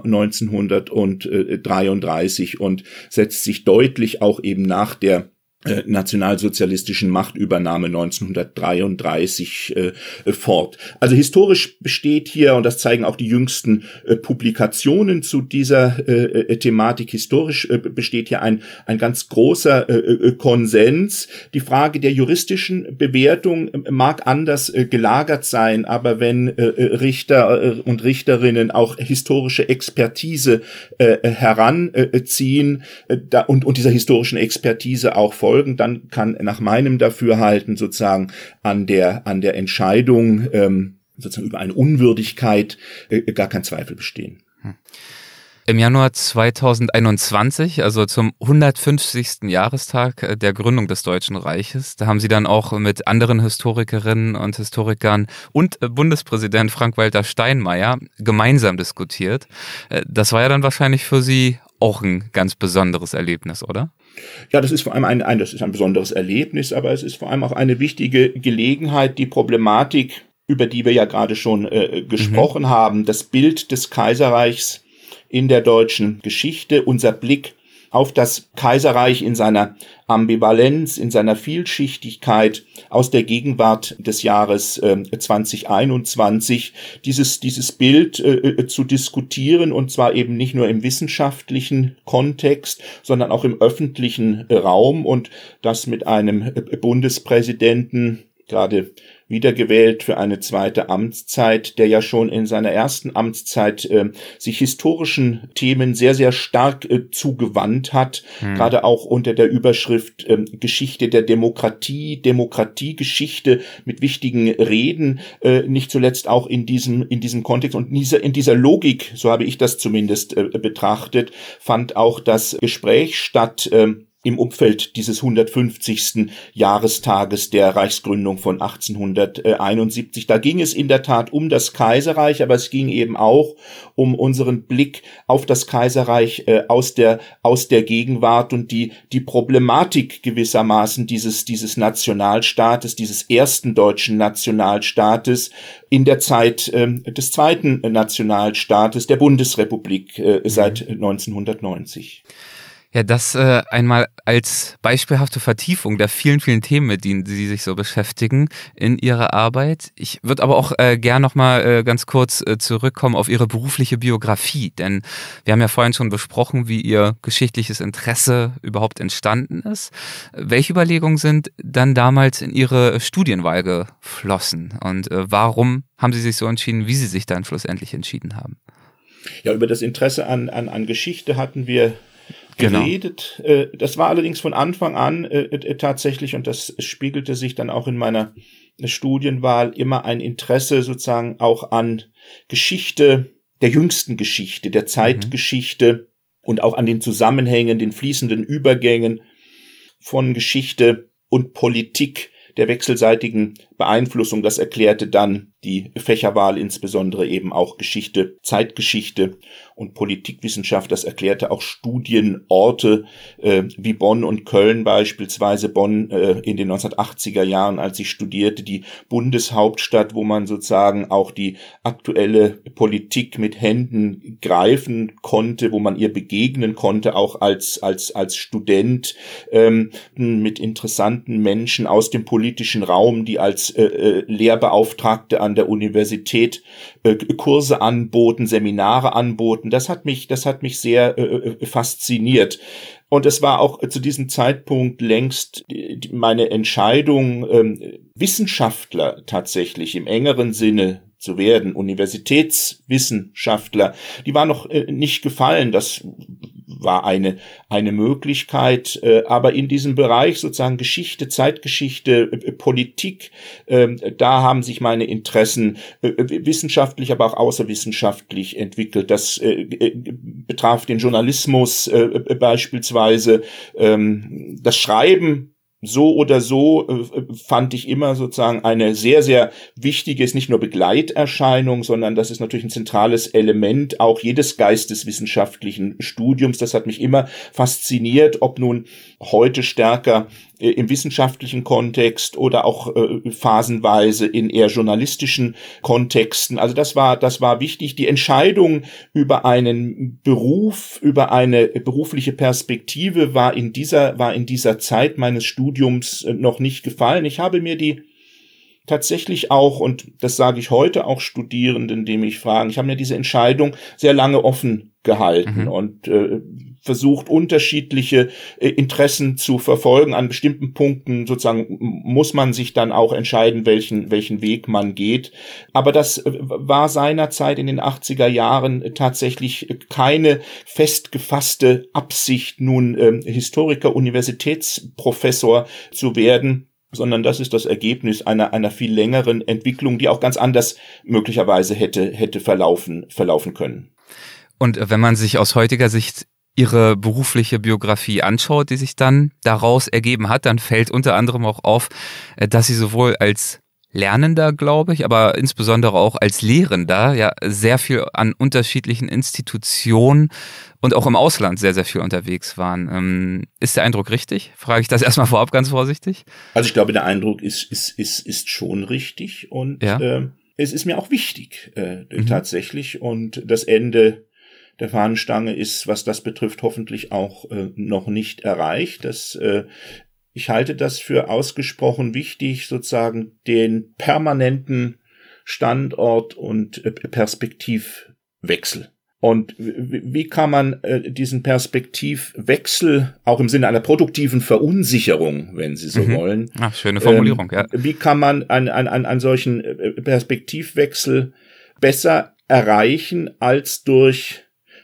neunzehnhundertdreiunddreißig und setzt sich deutlich auch eben nach der äh, nationalsozialistischen Machtübernahme neunzehnhundertdreiunddreißig äh, fort. Also historisch besteht hier, und das zeigen auch die jüngsten äh, Publikationen zu dieser äh, Thematik, historisch äh, besteht hier ein ein ganz großer äh, Konsens. Die Frage der juristischen Bewertung äh, mag anders äh, gelagert sein, aber wenn äh, Richter äh, und Richterinnen auch historische Expertise äh, heranziehen äh, da, und, und dieser historischen Expertise auch folgen, dann kann nach meinem Dafürhalten sozusagen an der an der Entscheidung ähm, sozusagen über eine Unwürdigkeit äh, gar kein Zweifel bestehen. Hm. Im Januar zweitausendeinundzwanzig, also zum hundertfünfzigsten Jahrestag der Gründung des Deutschen Reiches, da haben Sie dann auch mit anderen Historikerinnen und Historikern und Bundespräsident Frank-Walter Steinmeier gemeinsam diskutiert. Das war ja dann wahrscheinlich für Sie auch ein ganz besonderes Erlebnis, oder? Ja, das ist vor allem ein, ein, das ist ein besonderes Erlebnis, aber es ist vor allem auch eine wichtige Gelegenheit, die Problematik, über die wir ja gerade schon äh, gesprochen mhm. haben, das Bild des Kaiserreichs in der deutschen Geschichte, unser Blick auf das Kaiserreich in seiner Ambivalenz, in seiner Vielschichtigkeit aus der Gegenwart des Jahres äh, zweitausendeinundzwanzig, dieses dieses Bild äh, zu diskutieren, und zwar eben nicht nur im wissenschaftlichen Kontext, sondern auch im öffentlichen Raum, und das mit einem Bundespräsidenten, gerade wiedergewählt für eine zweite Amtszeit, der ja schon in seiner ersten Amtszeit äh, sich historischen Themen sehr, sehr stark äh, zugewandt hat, hm. gerade auch unter der Überschrift äh, Geschichte der Demokratie, Demokratiegeschichte mit wichtigen Reden, äh, nicht zuletzt auch in diesem in diesem Kontext und in dieser, in dieser Logik, so habe ich das zumindest äh, betrachtet, fand auch das Gespräch statt, äh, im Umfeld dieses hundertfünfzigsten Jahrestages der Reichsgründung von achtzehnhunderteinundsiebzig. Da ging es in der Tat um das Kaiserreich, aber es ging eben auch um unseren Blick auf das Kaiserreich äh, aus der aus der Gegenwart und die die Problematik gewissermaßen dieses dieses Nationalstaates, dieses ersten deutschen Nationalstaates in der Zeit äh, des zweiten Nationalstaates der Bundesrepublik äh, seit neunzehnhundertneunzig. Ja, das äh, einmal als beispielhafte Vertiefung der vielen, vielen Themen, mit denen Sie sich so beschäftigen in Ihrer Arbeit. Ich würde aber auch äh, gern nochmal äh, ganz kurz äh, zurückkommen auf Ihre berufliche Biografie, denn wir haben ja vorhin schon besprochen, wie Ihr geschichtliches Interesse überhaupt entstanden ist. Welche Überlegungen sind dann damals in Ihre Studienwahl geflossen und äh, warum haben Sie sich so entschieden, wie Sie sich dann schlussendlich entschieden haben? Ja, über das Interesse an, an, an Geschichte hatten wir geredet. Genau. Das war allerdings von Anfang an äh, tatsächlich, und das spiegelte sich dann auch in meiner Studienwahl, immer ein Interesse sozusagen auch an Geschichte, der jüngsten Geschichte, der Zeitgeschichte mhm. und auch an den Zusammenhängen, den fließenden Übergängen von Geschichte und Politik, der wechselseitigen Beeinflussung. Das erklärte dann die Fächerwahl, insbesondere eben auch Geschichte, Zeitgeschichte und Politikwissenschaft. Das erklärte auch Studienorte äh, wie Bonn und Köln beispielsweise. Bonn äh, in den neunzehnhundertachtziger Jahren, als ich studierte, die Bundeshauptstadt, wo man sozusagen auch die aktuelle Politik mit Händen greifen konnte, wo man ihr begegnen konnte, auch als als als Student, ähm, mit interessanten Menschen aus dem politischen Raum, die als äh, Lehrbeauftragte an der Universität äh, Kurse anboten, Seminare anboten. Das hat mich, das hat mich sehr äh, fasziniert. Und es war auch zu diesem Zeitpunkt längst meine Entscheidung, ähm, Wissenschaftler tatsächlich im engeren Sinne zu werden, Universitätswissenschaftler, die war noch äh, nicht gefallen. Das war eine eine Möglichkeit, äh, aber in diesem Bereich sozusagen Geschichte, Zeitgeschichte, äh, Politik, äh, da haben sich meine Interessen äh, wissenschaftlich, aber auch außerwissenschaftlich entwickelt. Das äh, äh, betraf den Journalismus äh, beispielsweise, äh, das Schreiben. So oder so äh, fand ich immer sozusagen eine sehr, sehr wichtige, ist nicht nur Begleiterscheinung, sondern das ist natürlich ein zentrales Element auch jedes geisteswissenschaftlichen Studiums. Das hat mich immer fasziniert, ob nun heute stärker äh, im wissenschaftlichen Kontext oder auch äh, phasenweise in eher journalistischen Kontexten. Also das war, das war wichtig. Die Entscheidung über einen Beruf, über eine berufliche Perspektive war in dieser, war in dieser Zeit meines Studiums noch nicht gefallen. Ich habe mir die tatsächlich auch, und das sage ich heute auch Studierenden, die mich fragen, ich habe mir diese Entscheidung sehr lange offen gehalten mhm. und äh, versucht, unterschiedliche äh, Interessen zu verfolgen. An bestimmten Punkten sozusagen muss man sich dann auch entscheiden, welchen welchen Weg man geht. Aber das äh, war seinerzeit in den achtziger Jahren tatsächlich keine festgefasste Absicht, nun äh, Historiker, Universitätsprofessor zu werden, sondern das ist das Ergebnis einer einer viel längeren Entwicklung, die auch ganz anders möglicherweise hätte hätte verlaufen verlaufen können. Und wenn man sich aus heutiger Sicht Ihre berufliche Biografie anschaut, die sich dann daraus ergeben hat, dann fällt unter anderem auch auf, dass Sie sowohl als Lernender, glaube ich, aber insbesondere auch als Lehrender ja sehr viel an unterschiedlichen Institutionen und auch im Ausland sehr, sehr viel unterwegs waren. Ist der Eindruck richtig? Frage ich das erstmal vorab ganz vorsichtig. Also ich glaube, der Eindruck ist ist ist ist schon richtig und ja. äh, es ist mir auch wichtig äh, mhm. tatsächlich, und das Ende der Fahnenstange ist, was das betrifft, hoffentlich auch äh, noch nicht erreicht. Das, äh, ich halte das für ausgesprochen wichtig, sozusagen den permanenten Standort- und äh, Perspektivwechsel. Und wie kann man äh, diesen Perspektivwechsel auch im Sinne einer produktiven Verunsicherung, wenn Sie so mhm. wollen. Ach, schöne Formulierung, ähm, ja. Wie kann man an, an, an, an solchen Perspektivwechsel besser erreichen als durch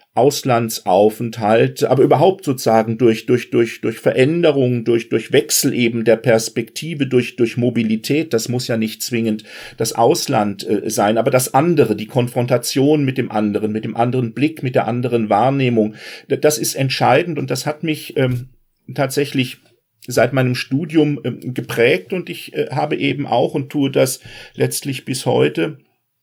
Auslandsaufenthalt, aber überhaupt sozusagen durch durch durch durch Veränderung, durch durch Wechsel eben der Perspektive, durch durch Mobilität. Das muss ja nicht zwingend das Ausland äh, sein, aber das andere, die Konfrontation mit dem anderen, mit dem anderen Blick, mit der anderen Wahrnehmung, das ist entscheidend, und das hat mich ähm, tatsächlich seit meinem Studium äh, geprägt und ich äh, habe eben auch und tue das letztlich bis heute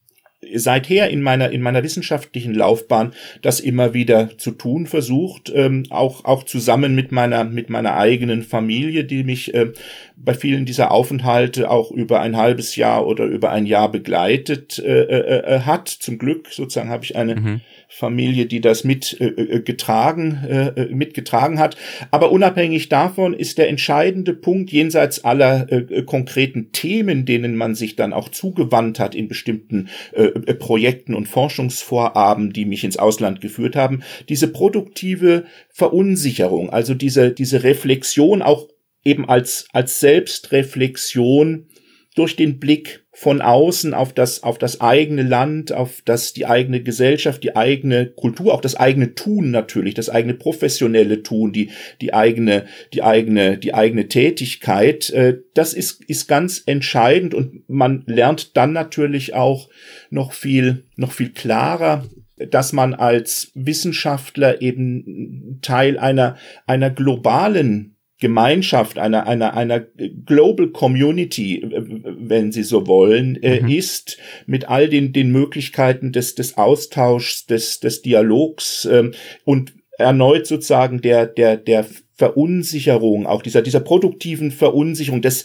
seither in meiner in meiner wissenschaftlichen Laufbahn das immer wieder zu tun versucht, ähm, auch auch zusammen mit meiner mit meiner eigenen Familie, die mich äh, bei vielen dieser Aufenthalte auch über ein halbes Jahr oder über ein Jahr begleitet äh, äh, hat. Zum Glück sozusagen habe ich eine mhm. Familie, die das mit äh, getragen äh, mitgetragen hat. Aber unabhängig davon ist der entscheidende Punkt jenseits aller äh, konkreten Themen, denen man sich dann auch zugewandt hat in bestimmten äh, Projekten und Forschungsvorhaben, die mich ins Ausland geführt haben, diese produktive Verunsicherung, also diese diese Reflexion auch eben als als Selbstreflexion durch den Blick von außen auf das auf das eigene Land, auf das die eigene Gesellschaft, die eigene Kultur, auch das eigene Tun natürlich, das eigene professionelle Tun, die die eigene die eigene die eigene Tätigkeit, äh, das ist ist ganz entscheidend und man lernt dann natürlich auch noch viel noch viel klarer, dass man als Wissenschaftler eben Teil einer einer globalen Gemeinschaft, einer, einer, einer Global Community, wenn Sie so wollen, mhm. ist, mit all den, den Möglichkeiten des, des Austauschs, des, des Dialogs, ähm, und erneut sozusagen der, der, der Verunsicherung, auch dieser, dieser produktiven Verunsicherung, des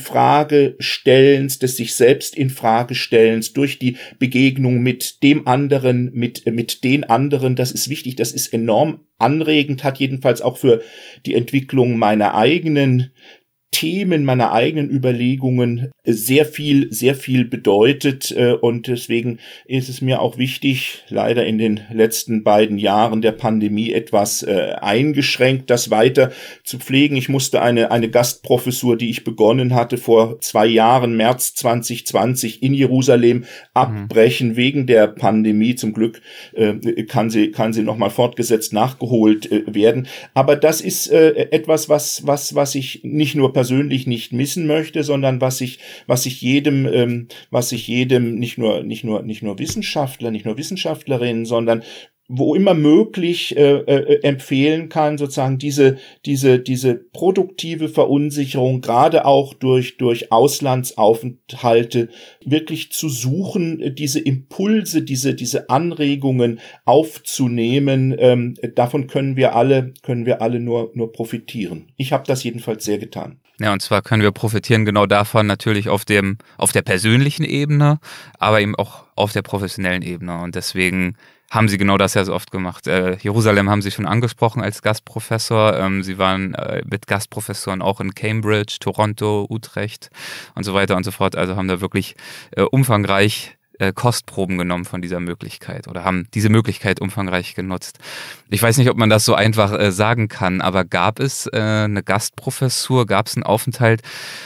Infragestellens, des sich selbst Infragestellens durch die Begegnung mit dem anderen, mit, mit den anderen. Das ist wichtig, das ist enorm anregend, hat jedenfalls auch für die Entwicklung meiner eigenen Themen, meiner eigenen Überlegungen sehr viel, sehr viel bedeutet, und deswegen ist es mir auch wichtig, leider in den letzten beiden Jahren der Pandemie etwas äh, eingeschränkt, das weiter zu pflegen. Ich musste eine, eine Gastprofessur, die ich begonnen hatte vor zwei Jahren, März zwanzig zwanzig in Jerusalem, abbrechen mhm. wegen der Pandemie. Zum Glück äh, kann sie, kann sie nochmal fortgesetzt nachgeholt äh, werden. Aber das ist äh, etwas, was, was, was ich nicht nur persönlich nicht missen möchte, sondern was ich, was ich jedem, ähm, was ich jedem, nicht nur, nicht nur, nicht nur Wissenschaftler, nicht nur Wissenschaftlerinnen, sondern wo immer möglich äh, äh, empfehlen kann, sozusagen diese diese diese produktive Verunsicherung gerade auch durch durch Auslandsaufenthalte wirklich zu suchen, diese Impulse, diese diese Anregungen aufzunehmen. Ähm, davon können wir alle können wir alle nur nur profitieren. Ich habe das jedenfalls sehr getan. Ja, und zwar können wir profitieren genau davon natürlich auf dem auf der persönlichen Ebene, aber eben auch auf der professionellen Ebene, und deswegen haben Sie genau das ja so oft gemacht. Äh, Jerusalem haben Sie schon angesprochen als Gastprofessor. Ähm, Sie waren äh, mit Gastprofessoren auch in Cambridge, Toronto, Utrecht und so weiter und so fort. Also haben da wirklich äh, umfangreich äh, Kostproben genommen von dieser Möglichkeit oder haben diese Möglichkeit umfangreich genutzt. Ich weiß nicht, ob man das so einfach äh, sagen kann, aber gab es äh, eine Gastprofessur, gab es einen Aufenthalt,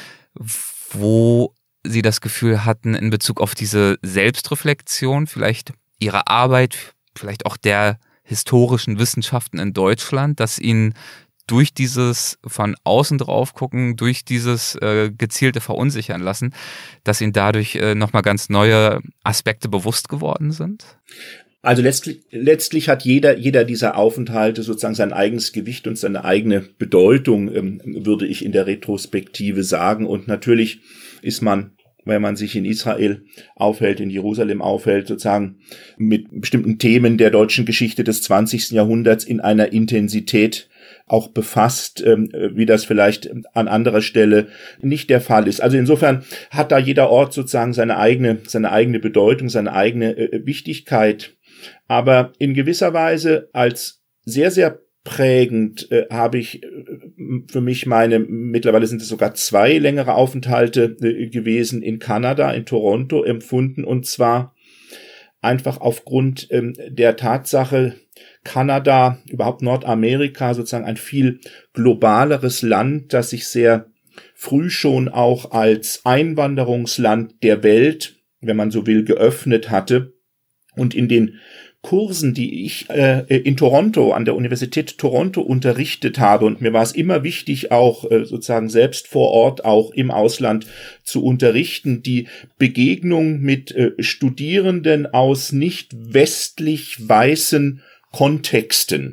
wo Sie das Gefühl hatten, in Bezug auf diese Selbstreflexion, vielleicht Ihre Arbeit, vielleicht auch der historischen Wissenschaften in Deutschland, dass Ihnen durch dieses von außen drauf gucken, durch dieses äh, gezielte Verunsichern lassen, dass Ihnen dadurch äh, nochmal ganz neue Aspekte bewusst geworden sind? Also letztlich, letztlich hat jeder, jeder dieser Aufenthalte sozusagen sein eigenes Gewicht und seine eigene Bedeutung, ähm, würde ich in der Retrospektive sagen. Und natürlich ist man, wenn man sich in Israel aufhält, in Jerusalem aufhält, sozusagen mit bestimmten Themen der deutschen Geschichte des zwanzigsten Jahrhunderts in einer Intensität auch befasst, wie das vielleicht an anderer Stelle nicht der Fall ist. Also insofern hat da jeder Ort sozusagen seine eigene, seine eigene Bedeutung, seine eigene Wichtigkeit. Aber in gewisser Weise als sehr, sehr prägend äh, habe ich äh, für mich meine, mittlerweile sind es sogar zwei längere Aufenthalte äh, gewesen in Kanada, in Toronto empfunden, und zwar einfach aufgrund ähm, der Tatsache, Kanada, überhaupt Nordamerika, sozusagen ein viel globaleres Land, das sich sehr früh schon auch als Einwanderungsland der Welt, wenn man so will, geöffnet hatte, und in den Kursen, die ich äh, in Toronto, an der Universität Toronto unterrichtet habe, und mir war es immer wichtig, auch äh, sozusagen selbst vor Ort, auch im Ausland zu unterrichten, die Begegnung mit äh, Studierenden aus nicht westlich weißen Kontexten.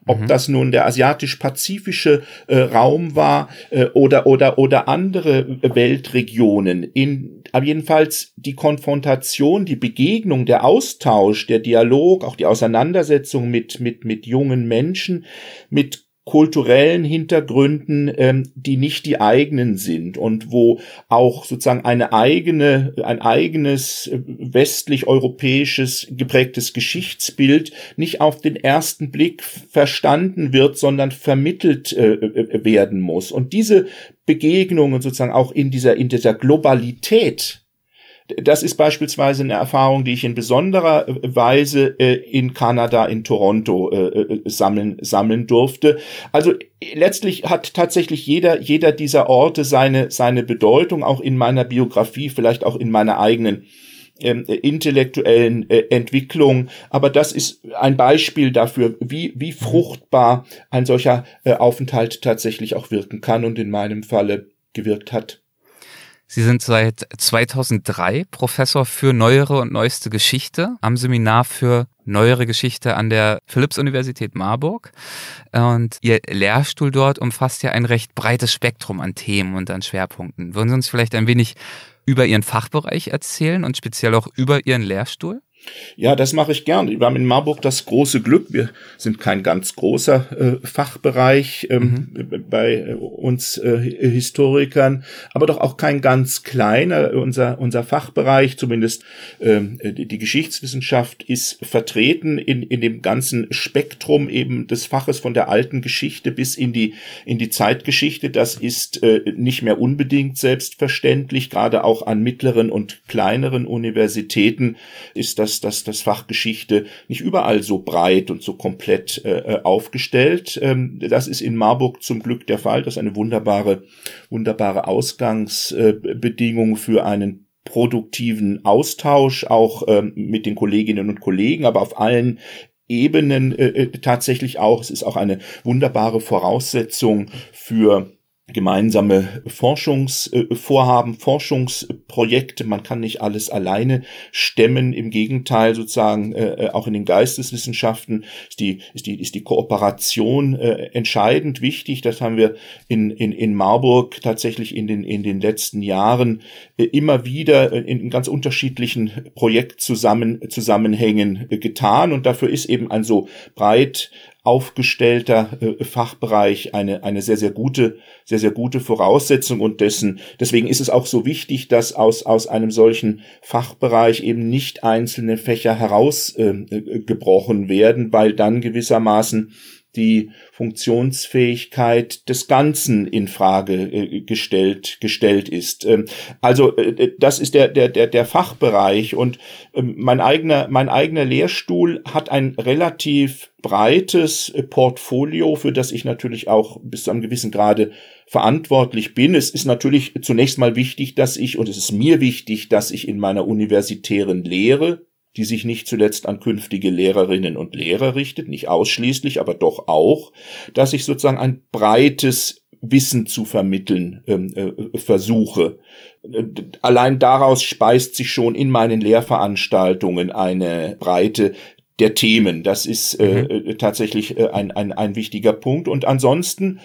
ob mhm. das nun der asiatisch-pazifische äh, Raum war äh, oder oder oder andere Weltregionen. In aber jedenfalls die Konfrontation, die Begegnung, der Austausch, der Dialog, auch die Auseinandersetzung mit mit mit jungen Menschen, mit kulturellen Hintergründen, ähm, die nicht die eigenen sind und wo auch sozusagen eine eigene, ein eigenes westlich-europäisches geprägtes Geschichtsbild nicht auf den ersten Blick verstanden wird, sondern vermittelt äh, werden muss. Und diese Begegnungen sozusagen auch in dieser, in dieser Globalität, das ist beispielsweise eine Erfahrung, die ich in besonderer Weise äh, in Kanada, in Toronto äh, sammeln sammeln durfte. Also letztlich hat tatsächlich jeder jeder dieser Orte seine seine Bedeutung, auch in meiner Biografie, vielleicht auch in meiner eigenen ähm, intellektuellen äh, Entwicklung. Aber das ist ein Beispiel dafür, wie wie fruchtbar ein solcher äh, Aufenthalt tatsächlich auch wirken kann und in meinem Falle gewirkt hat. Sie sind seit zweitausenddrei Professor für neuere und neueste Geschichte am Seminar für neuere Geschichte an der Philipps-Universität Marburg. Und Ihr Lehrstuhl dort umfasst ja ein recht breites Spektrum an Themen und an Schwerpunkten. Würden Sie uns vielleicht ein wenig über Ihren Fachbereich erzählen und speziell auch über Ihren Lehrstuhl? Ja, das mache ich gern. Wir haben in Marburg das große Glück, wir sind kein ganz großer äh, Fachbereich ähm, mhm. bei uns äh, Historikern, aber doch auch kein ganz kleiner. Unser unser Fachbereich, zumindest ähm, die, die Geschichtswissenschaft, ist vertreten in in dem ganzen Spektrum eben des Faches von der alten Geschichte bis in die in die Zeitgeschichte. Das ist äh, nicht mehr unbedingt selbstverständlich. Gerade auch an mittleren und kleineren Universitäten ist das dass das Fach Geschichte nicht überall so breit und so komplett äh, aufgestellt. Ähm, das ist in Marburg zum Glück der Fall. Das ist eine wunderbare, wunderbare Ausgangsbedingung äh, für einen produktiven Austausch, auch ähm, mit den Kolleginnen und Kollegen, aber auf allen Ebenen äh, tatsächlich auch. Es ist auch eine wunderbare Voraussetzung für gemeinsame Forschungsvorhaben, Forschungsprojekte. Man kann nicht alles alleine stemmen. Im Gegenteil, sozusagen äh, auch in den Geisteswissenschaften ist die ist die ist die Kooperation äh, entscheidend wichtig. Das haben wir in in in Marburg tatsächlich in den in den letzten Jahren äh, immer wieder in, in ganz unterschiedlichen Projektzusammen Zusammenhängen äh, getan. Und dafür ist eben ein so breit aufgestellter äh, Fachbereich eine eine sehr sehr gute sehr sehr gute Voraussetzung und dessen deswegen ist es auch so wichtig, dass aus aus einem solchen Fachbereich eben nicht einzelne Fächer herausgebrochen äh, werden, weil dann gewissermaßen die Funktionsfähigkeit des Ganzen in Frage äh, gestellt gestellt ist. Ähm, also äh, das ist der der der der Fachbereich und ähm, mein eigener mein eigener Lehrstuhl hat ein relativ breites äh, Portfolio, für das ich natürlich auch bis zu einem gewissen Grade verantwortlich bin. Es ist natürlich zunächst mal wichtig, dass ich und es ist mir wichtig, dass ich in meiner universitären Lehre, die sich nicht zuletzt an künftige Lehrerinnen und Lehrer richtet, nicht ausschließlich, aber doch auch, dass ich sozusagen ein breites Wissen zu vermitteln ähm, äh, versuche. Allein daraus speist sich schon in meinen Lehrveranstaltungen eine Breite der Themen. Das ist äh, mhm. tatsächlich äh, ein, ein, ein wichtiger Punkt. Und ansonsten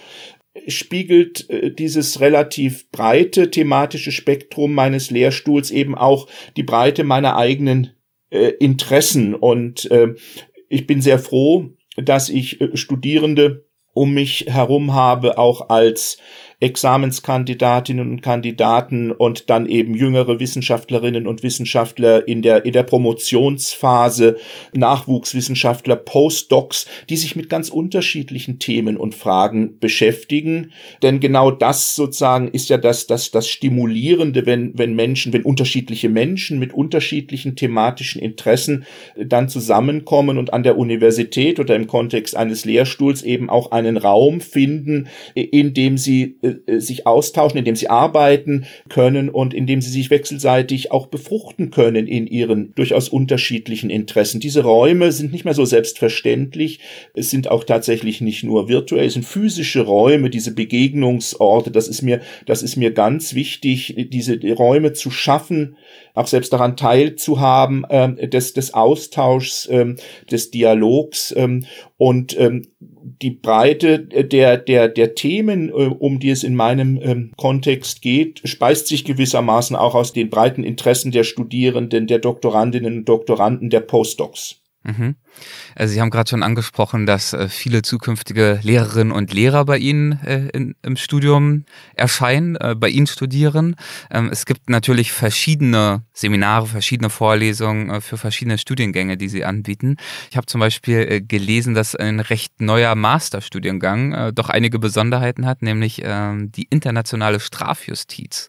spiegelt äh, dieses relativ breite thematische Spektrum meines Lehrstuhls eben auch die Breite meiner eigenen Interessen und äh, ich bin sehr froh, dass ich äh, Studierende um mich herum habe, auch als Examenskandidatinnen und Kandidaten und dann eben jüngere Wissenschaftlerinnen und Wissenschaftler in der in der Promotionsphase, Nachwuchswissenschaftler, Postdocs, die sich mit ganz unterschiedlichen Themen und Fragen beschäftigen. Denn genau das sozusagen ist ja das das das Stimulierende, wenn wenn Menschen, wenn unterschiedliche Menschen mit unterschiedlichen thematischen Interessen dann zusammenkommen und an der Universität oder im Kontext eines Lehrstuhls eben auch einen Raum finden, in dem sie äh, sich austauschen, in dem sie arbeiten können und in dem sie sich wechselseitig auch befruchten können in ihren durchaus unterschiedlichen Interessen. Diese Räume sind nicht mehr so selbstverständlich. Es sind auch tatsächlich nicht nur virtuell, es sind physische Räume, diese Begegnungsorte. Das ist mir, das ist mir ganz wichtig, diese Räume zu schaffen, auch selbst daran teilzuhaben, äh, des, des Austauschs, äh, des Dialogs, äh, und ähm, die Breite der der der Themen, äh, um die es in meinem ähm, Kontext geht, speist sich gewissermaßen auch aus den breiten Interessen der Studierenden, der Doktorandinnen und Doktoranden, der Postdocs. Mhm. Also Sie haben gerade schon angesprochen, dass äh, viele zukünftige Lehrerinnen und Lehrer bei Ihnen äh, in, im Studium erscheinen, äh, bei Ihnen studieren. Ähm, es gibt natürlich verschiedene Seminare, verschiedene Vorlesungen äh, für verschiedene Studiengänge, die Sie anbieten. Ich habe zum Beispiel äh, gelesen, dass ein recht neuer Masterstudiengang äh, doch einige Besonderheiten hat, nämlich äh, die internationale Strafjustiz.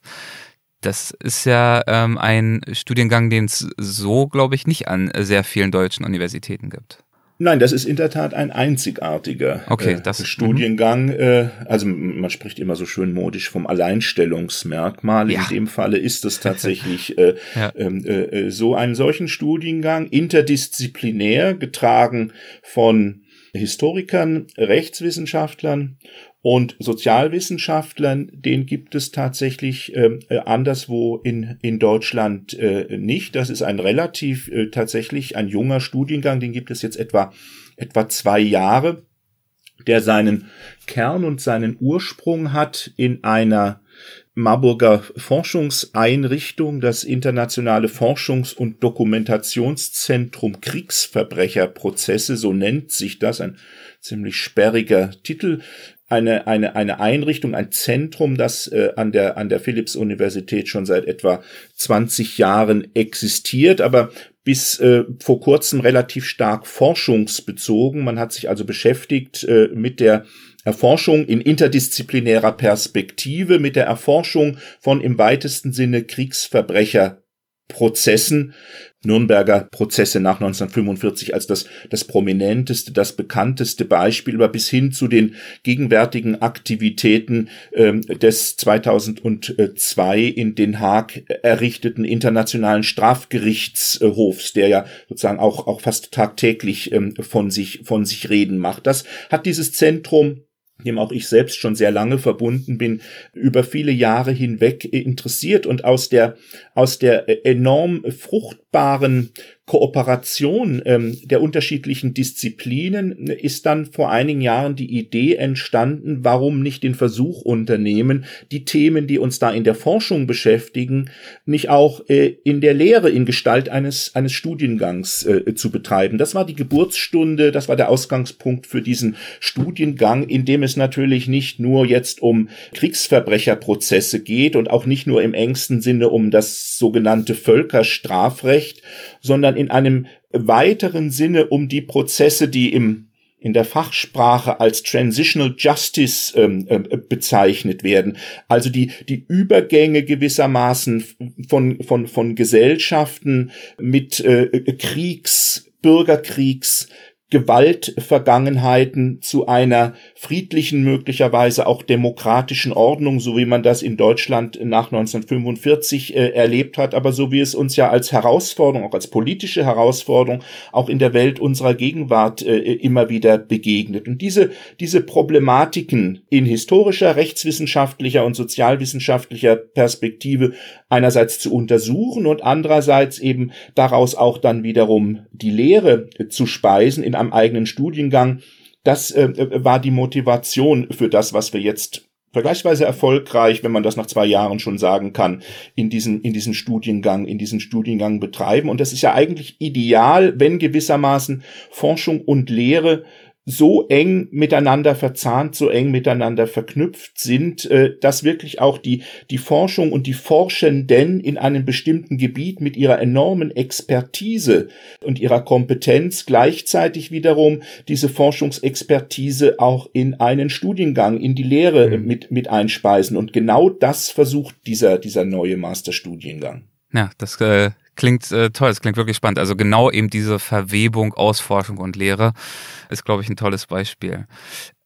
Das ist ja ähm, ein Studiengang, den es so, glaube ich, nicht an sehr vielen deutschen Universitäten gibt. Nein, das ist in der Tat ein einzigartiger okay, das, äh, Studiengang. Äh, also man spricht immer so schön modisch vom Alleinstellungsmerkmal. Ja. In dem Falle ist es tatsächlich äh, ja. äh, so einen solchen Studiengang, interdisziplinär, getragen von Historikern, Rechtswissenschaftlern und Sozialwissenschaftlern, den gibt es tatsächlich äh, anderswo in in Deutschland äh, nicht. Das ist ein relativ äh, tatsächlich ein junger Studiengang, den gibt es jetzt etwa etwa zwei Jahre, der seinen Kern und seinen Ursprung hat in einer Marburger Forschungseinrichtung, das Internationale Forschungs- und Dokumentationszentrum Kriegsverbrecherprozesse, so nennt sich das, ein ziemlich sperriger Titel. Eine, eine, eine Einrichtung, ein Zentrum, das äh, an der, an der Philipps-Universität schon seit etwa zwanzig Jahren existiert, aber bis äh, vor kurzem relativ stark forschungsbezogen. Man hat sich also beschäftigt äh, mit der Erforschung in interdisziplinärer Perspektive, mit der Erforschung von im weitesten Sinne Kriegsverbrecherprozessen, Nürnberger Prozesse nach neunzehnhundertfünfundvierzig als das, das prominenteste, das bekannteste Beispiel, aber bis hin zu den gegenwärtigen Aktivitäten ähm, des zweitausendzwei in Den Haag errichteten Internationalen Strafgerichtshofs, der ja sozusagen auch, auch fast tagtäglich ähm, von sich, von sich reden macht. Das hat dieses Zentrum, dem auch ich selbst schon sehr lange verbunden bin, über viele Jahre hinweg interessiert, und aus der aus der enorm fruchtbaren Kooperation ähm, der unterschiedlichen Disziplinen ist dann vor einigen Jahren die Idee entstanden, warum nicht den Versuch unternehmen, die Themen, die uns da in der Forschung beschäftigen, nicht auch äh, in der Lehre in Gestalt eines eines Studiengangs äh, zu betreiben. Das war die Geburtsstunde, das war der Ausgangspunkt für diesen Studiengang, in dem es natürlich nicht nur jetzt um Kriegsverbrecherprozesse geht und auch nicht nur im engsten Sinne um das sogenannte Völkerstrafrecht, sondern in einem weiteren Sinne um die Prozesse, die im in der Fachsprache als Transitional Justice ähm, äh, bezeichnet werden. Also die die Übergänge gewissermaßen von von von Gesellschaften mit äh, Kriegs, Bürgerkriegs, Gewaltvergangenheiten zu einer friedlichen, möglicherweise auch demokratischen Ordnung, so wie man das in Deutschland nach neunzehnhundertfünfundvierzig äh, erlebt hat, aber so wie es uns ja als Herausforderung, auch als politische Herausforderung, auch in der Welt unserer Gegenwart äh, immer wieder begegnet. Und diese, diese Problematiken in historischer, rechtswissenschaftlicher und sozialwissenschaftlicher Perspektive einerseits zu untersuchen und andererseits eben daraus auch dann wiederum die Lehre äh, zu speisen in einem eigenen Studiengang, das äh, war die Motivation für das, was wir jetzt vergleichsweise erfolgreich, wenn man das nach zwei Jahren schon sagen kann, in diesem, in diesem Studiengang, in diesem Studiengang betreiben. Und das ist ja eigentlich ideal, wenn gewissermaßen Forschung und Lehre so eng miteinander verzahnt, so eng miteinander verknüpft sind, dass wirklich auch die die Forschung und die Forschenden in einem bestimmten Gebiet mit ihrer enormen Expertise und ihrer Kompetenz gleichzeitig wiederum diese Forschungsexpertise auch in einen Studiengang, in die Lehre mhm. mit mit einspeisen. Und genau das versucht dieser dieser neue Masterstudiengang. Ja, das äh, klingt äh, toll, das klingt wirklich spannend. Also genau eben diese Verwebung aus Forschung und Lehre ist, glaube ich, ein tolles Beispiel.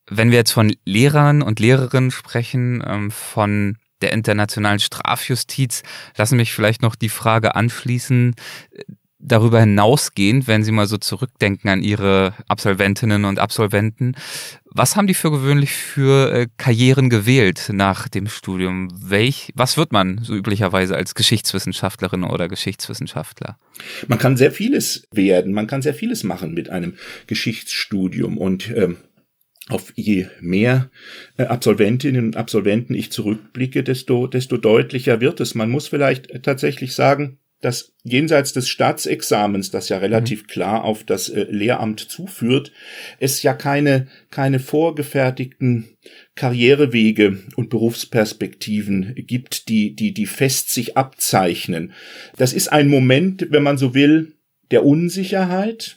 Wenn wir jetzt von Lehrern und Lehrerinnen sprechen, ähm, von der internationalen Strafjustiz, lassen mich vielleicht noch die Frage anschließen, darüber hinausgehend, wenn Sie mal so zurückdenken an Ihre Absolventinnen und Absolventen, was haben die für gewöhnlich für äh, Karrieren gewählt nach dem Studium? Welch, was wird man so üblicherweise als Geschichtswissenschaftlerin oder Geschichtswissenschaftler? Man kann sehr vieles werden, man kann sehr vieles machen mit einem Geschichtsstudium und ähm auf je mehr äh, Absolventinnen und Absolventen ich zurückblicke, desto, desto deutlicher wird es. Man muss vielleicht äh, tatsächlich sagen, dass jenseits des Staatsexamens, das ja relativ klar auf das äh, Lehramt zuführt, es ja keine, keine vorgefertigten Karrierewege und Berufsperspektiven gibt, die, die, die fest sich abzeichnen. Das ist ein Moment, wenn man so will, der Unsicherheit.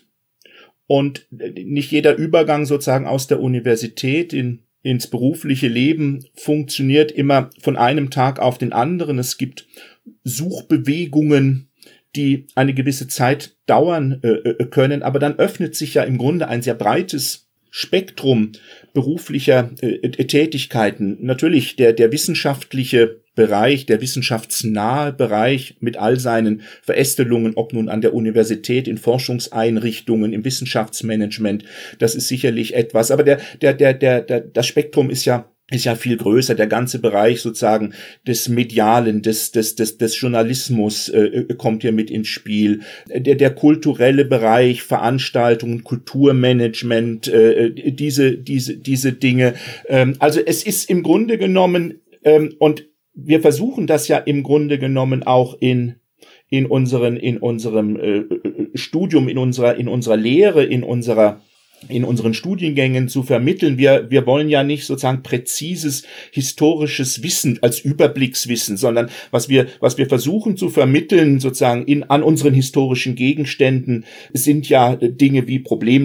Und nicht jeder Übergang sozusagen aus der Universität in, ins berufliche Leben funktioniert immer von einem Tag auf den anderen. Es gibt Suchbewegungen, die eine gewisse Zeit dauern äh, können, aber dann öffnet sich ja im Grunde ein sehr breites Spektrum beruflicher äh, Tätigkeiten. Natürlich der, der wissenschaftliche Bereich, der wissenschaftsnahe Bereich mit all seinen Verästelungen, ob nun an der Universität, in Forschungseinrichtungen, im Wissenschaftsmanagement, das ist sicherlich etwas. Aber der, der, der, der, der das Spektrum ist ja ist ja viel größer, der ganze Bereich sozusagen des Medialen, des des des des Journalismus äh, kommt hier mit ins Spiel, der der kulturelle Bereich, Veranstaltungen, Kulturmanagement, äh, diese diese diese Dinge. Ähm, also es ist im Grunde genommen ähm, und wir versuchen das ja im Grunde genommen auch in in unseren in unserem äh, Studium, in unserer in unserer Lehre, in unserer in unseren Studiengängen zu vermitteln. Wir, wir wollen ja nicht sozusagen präzises historisches Wissen als Überblickswissen, sondern was wir, was wir versuchen zu vermitteln sozusagen in, an unseren historischen Gegenständen sind ja Dinge wie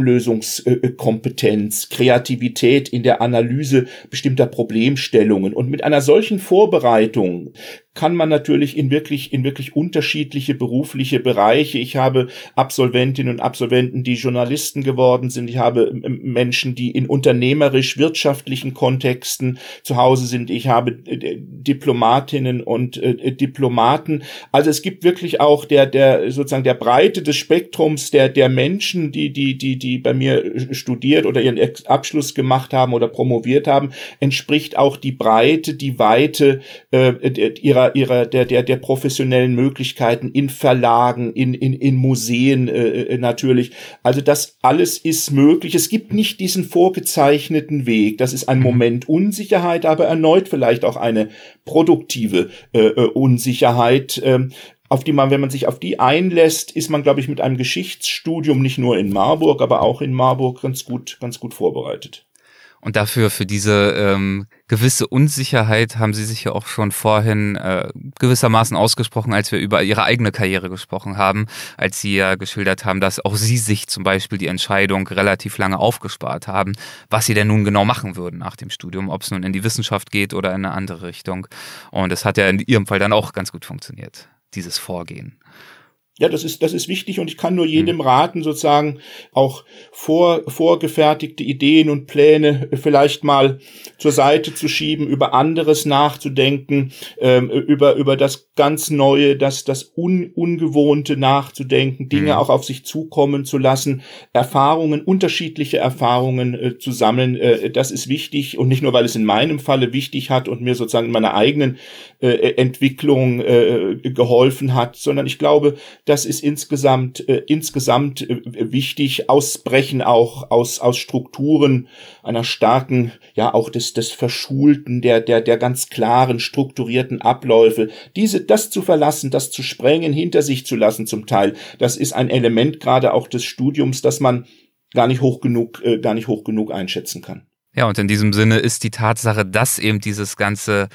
Problemlösungskompetenz, Kreativität in der Analyse bestimmter Problemstellungen. Und mit einer solchen Vorbereitung kann man natürlich in wirklich, in wirklich unterschiedliche berufliche Bereiche. Ich habe Absolventinnen und Absolventen, die Journalisten geworden sind. Ich habe Menschen, die in unternehmerisch-wirtschaftlichen Kontexten zu Hause sind. Ich habe Diplomatinnen und äh, Diplomaten. Also es gibt wirklich auch der, der, sozusagen der Breite des Spektrums der, der Menschen, die, die, die, die bei mir studiert oder ihren Abschluss gemacht haben oder promoviert haben, entspricht auch die Breite, die Weite äh, ihrer ihrer der der der professionellen Möglichkeiten in Verlagen, in in in Museen äh, natürlich. Also das alles ist möglich. Es gibt nicht diesen vorgezeichneten Weg. Das ist ein Moment Unsicherheit, aber erneut vielleicht auch eine produktive äh, Unsicherheit. Ähm, auf die man, wenn man sich auf die einlässt, ist man, glaube ich, mit einem Geschichtsstudium nicht nur in Marburg, aber auch in Marburg ganz gut ganz gut vorbereitet. Und dafür, für diese ähm, gewisse Unsicherheit haben Sie sich ja auch schon vorhin äh, gewissermaßen ausgesprochen, als wir über Ihre eigene Karriere gesprochen haben, als Sie ja geschildert haben, dass auch Sie sich zum Beispiel die Entscheidung relativ lange aufgespart haben, was Sie denn nun genau machen würden nach dem Studium, ob es nun in die Wissenschaft geht oder in eine andere Richtung. Und es hat ja in Ihrem Fall dann auch ganz gut funktioniert, dieses Vorgehen. Ja, das ist, das ist wichtig und ich kann nur jedem raten, sozusagen auch vor, vorgefertigte Ideen und Pläne vielleicht mal zur Seite zu schieben, über anderes nachzudenken, ähm, über, über das ganz Neue, das, das Un, Ungewohnte nachzudenken, Dinge mhm. auch auf sich zukommen zu lassen, Erfahrungen, unterschiedliche Erfahrungen äh, zu sammeln, äh, das ist wichtig und nicht nur, weil es in meinem Falle wichtig hat und mir sozusagen in meiner eigenen äh, Entwicklung äh, geholfen hat, sondern ich glaube, das ist insgesamt äh, insgesamt äh, wichtig, Ausbrechen auch aus aus Strukturen einer starken, ja auch des des Verschulten, der der der ganz klaren strukturierten Abläufe. Diese das zu verlassen, das zu sprengen, hinter sich zu lassen zum Teil. Das ist ein Element gerade auch des Studiums, das man gar nicht hoch genug äh, gar nicht hoch genug einschätzen kann. Ja, und in diesem Sinne ist die Tatsache, dass eben dieses ganze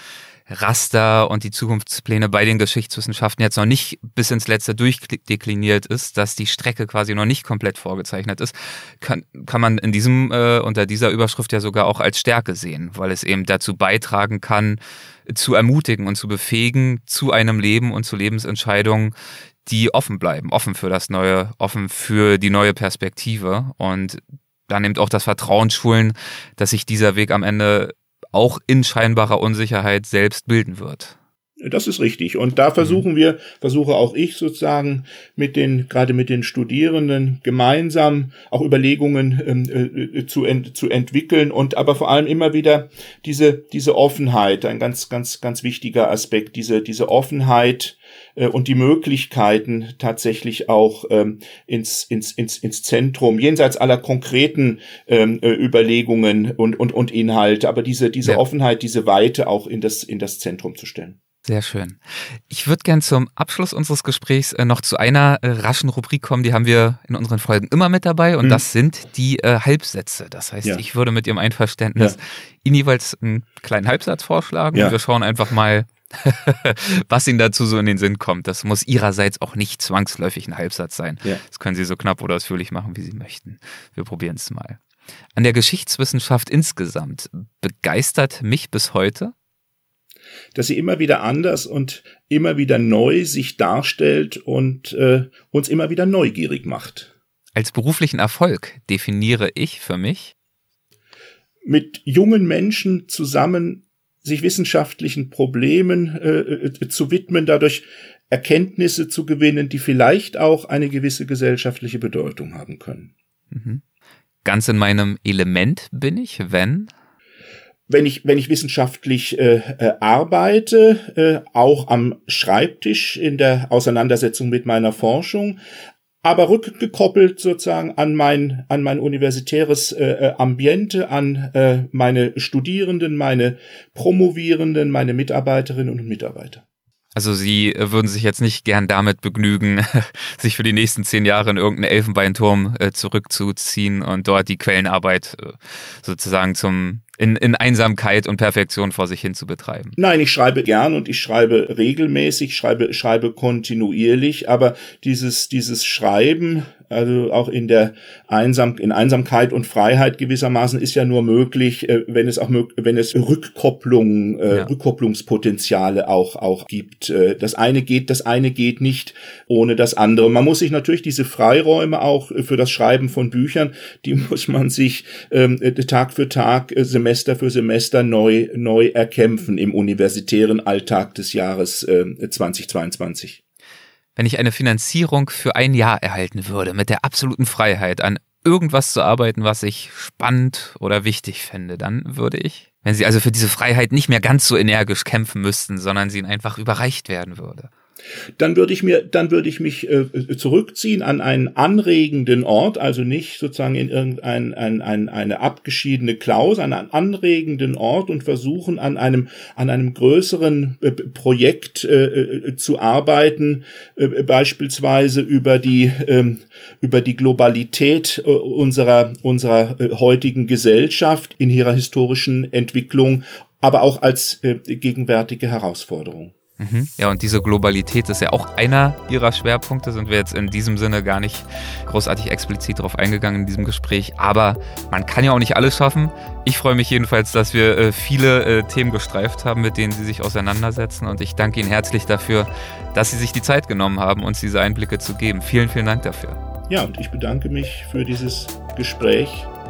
Raster und die Zukunftspläne bei den Geschichtswissenschaften jetzt noch nicht bis ins Letzte durchdekliniert ist, dass die Strecke quasi noch nicht komplett vorgezeichnet ist, kann, kann man in diesem äh, unter dieser Überschrift ja sogar auch als Stärke sehen, weil es eben dazu beitragen kann, zu ermutigen und zu befähigen zu einem Leben und zu Lebensentscheidungen, die offen bleiben, offen für das Neue, offen für die neue Perspektive. Und dann eben auch das Vertrauen schulen, dass sich dieser Weg am Ende auch in scheinbarer Unsicherheit selbst bilden wird. Das ist richtig. Und da versuchen wir, versuche auch ich sozusagen mit den, gerade mit den Studierenden gemeinsam auch Überlegungen äh, zu, ent, zu entwickeln und aber vor allem immer wieder diese, diese Offenheit, ein ganz, ganz, ganz wichtiger Aspekt, diese, diese Offenheit äh, und die Möglichkeiten tatsächlich auch ähm, ins, ins, ins, ins Zentrum, jenseits aller konkreten ähm, äh, Überlegungen und, und, und Inhalte, aber diese, diese ja. Offenheit, diese Weite auch in das, in das Zentrum zu stellen. Sehr schön. Ich würde gern zum Abschluss unseres Gesprächs äh, noch zu einer äh, raschen Rubrik kommen, die haben wir in unseren Folgen immer mit dabei und mhm. das sind die äh, Halbsätze. Das heißt, ja. ich würde mit Ihrem Einverständnis ja. Ihnen jeweils einen kleinen Halbsatz vorschlagen ja. und wir schauen einfach mal, was Ihnen dazu so in den Sinn kommt. Das muss Ihrerseits auch nicht zwangsläufig ein Halbsatz sein. Ja. Das können Sie so knapp oder ausführlich machen, wie Sie möchten. Wir probieren es mal. An der Geschichtswissenschaft insgesamt begeistert mich bis heute, dass sie immer wieder anders und immer wieder neu sich darstellt und äh, uns immer wieder neugierig macht. Als beruflichen Erfolg definiere ich für mich, mit jungen Menschen zusammen sich wissenschaftlichen Problemen äh, zu widmen, dadurch Erkenntnisse zu gewinnen, die vielleicht auch eine gewisse gesellschaftliche Bedeutung haben können. Mhm. Ganz in meinem Element bin ich, wenn... Wenn ich, wenn ich wissenschaftlich äh, äh, arbeite, äh, auch am Schreibtisch in der Auseinandersetzung mit meiner Forschung, aber rückgekoppelt sozusagen an mein, an mein universitäres äh, Ambiente, an äh, meine Studierenden, meine Promovierenden, meine Mitarbeiterinnen und Mitarbeiter. Also Sie würden sich jetzt nicht gern damit begnügen, sich für die nächsten zehn Jahre in irgendeinen Elfenbeinturm äh, zurückzuziehen und dort die Quellenarbeit äh, sozusagen zum in, in Einsamkeit und Perfektion vor sich hin zu betreiben. Nein, ich schreibe gern und ich schreibe regelmäßig, schreibe schreibe kontinuierlich, aber dieses dieses Schreiben, also auch in der Einsam in Einsamkeit und Freiheit gewissermaßen, ist ja nur möglich, wenn es auch wenn es Rückkopplung, ja. Rückkopplungspotenziale auch auch gibt. Das eine geht, das eine geht nicht ohne das andere. Man muss sich natürlich diese Freiräume auch für das Schreiben von Büchern, die muss man sich ähm, Tag für Tag, Semester für Semester neu neu erkämpfen im universitären Alltag des Jahres äh, zweitausendzweiundzwanzig. Wenn ich eine Finanzierung für ein Jahr erhalten würde, mit der absoluten Freiheit, an irgendwas zu arbeiten, was ich spannend oder wichtig fände, dann würde ich, wenn Sie also für diese Freiheit nicht mehr ganz so energisch kämpfen müssten, sondern sie Ihnen einfach überreicht werden würde. Dann würde ich mir, dann würde ich mich äh, zurückziehen an einen anregenden Ort, also nicht sozusagen in irgendein ein, ein, eine abgeschiedene Klaus, an einen anregenden Ort und versuchen an einem an einem größeren äh, Projekt äh, zu arbeiten, äh, beispielsweise über die äh, über die Globalität äh, unserer unserer äh, heutigen Gesellschaft in ihrer historischen Entwicklung, aber auch als äh, gegenwärtige Herausforderung. Ja, und diese Globalität ist ja auch einer Ihrer Schwerpunkte, sind wir jetzt in diesem Sinne gar nicht großartig explizit darauf eingegangen in diesem Gespräch, aber man kann ja auch nicht alles schaffen. Ich freue mich jedenfalls, dass wir äh, viele äh, Themen gestreift haben, mit denen Sie sich auseinandersetzen und ich danke Ihnen herzlich dafür, dass Sie sich die Zeit genommen haben, uns diese Einblicke zu geben. Vielen, vielen Dank dafür. Ja, und ich bedanke mich für dieses Gespräch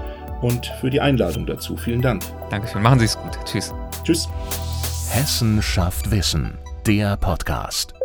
und für die Einladung dazu. Vielen Dank. Dankeschön. Machen Sie es gut. Tschüss. Tschüss. Hessen schafft Wissen. Der Podcast.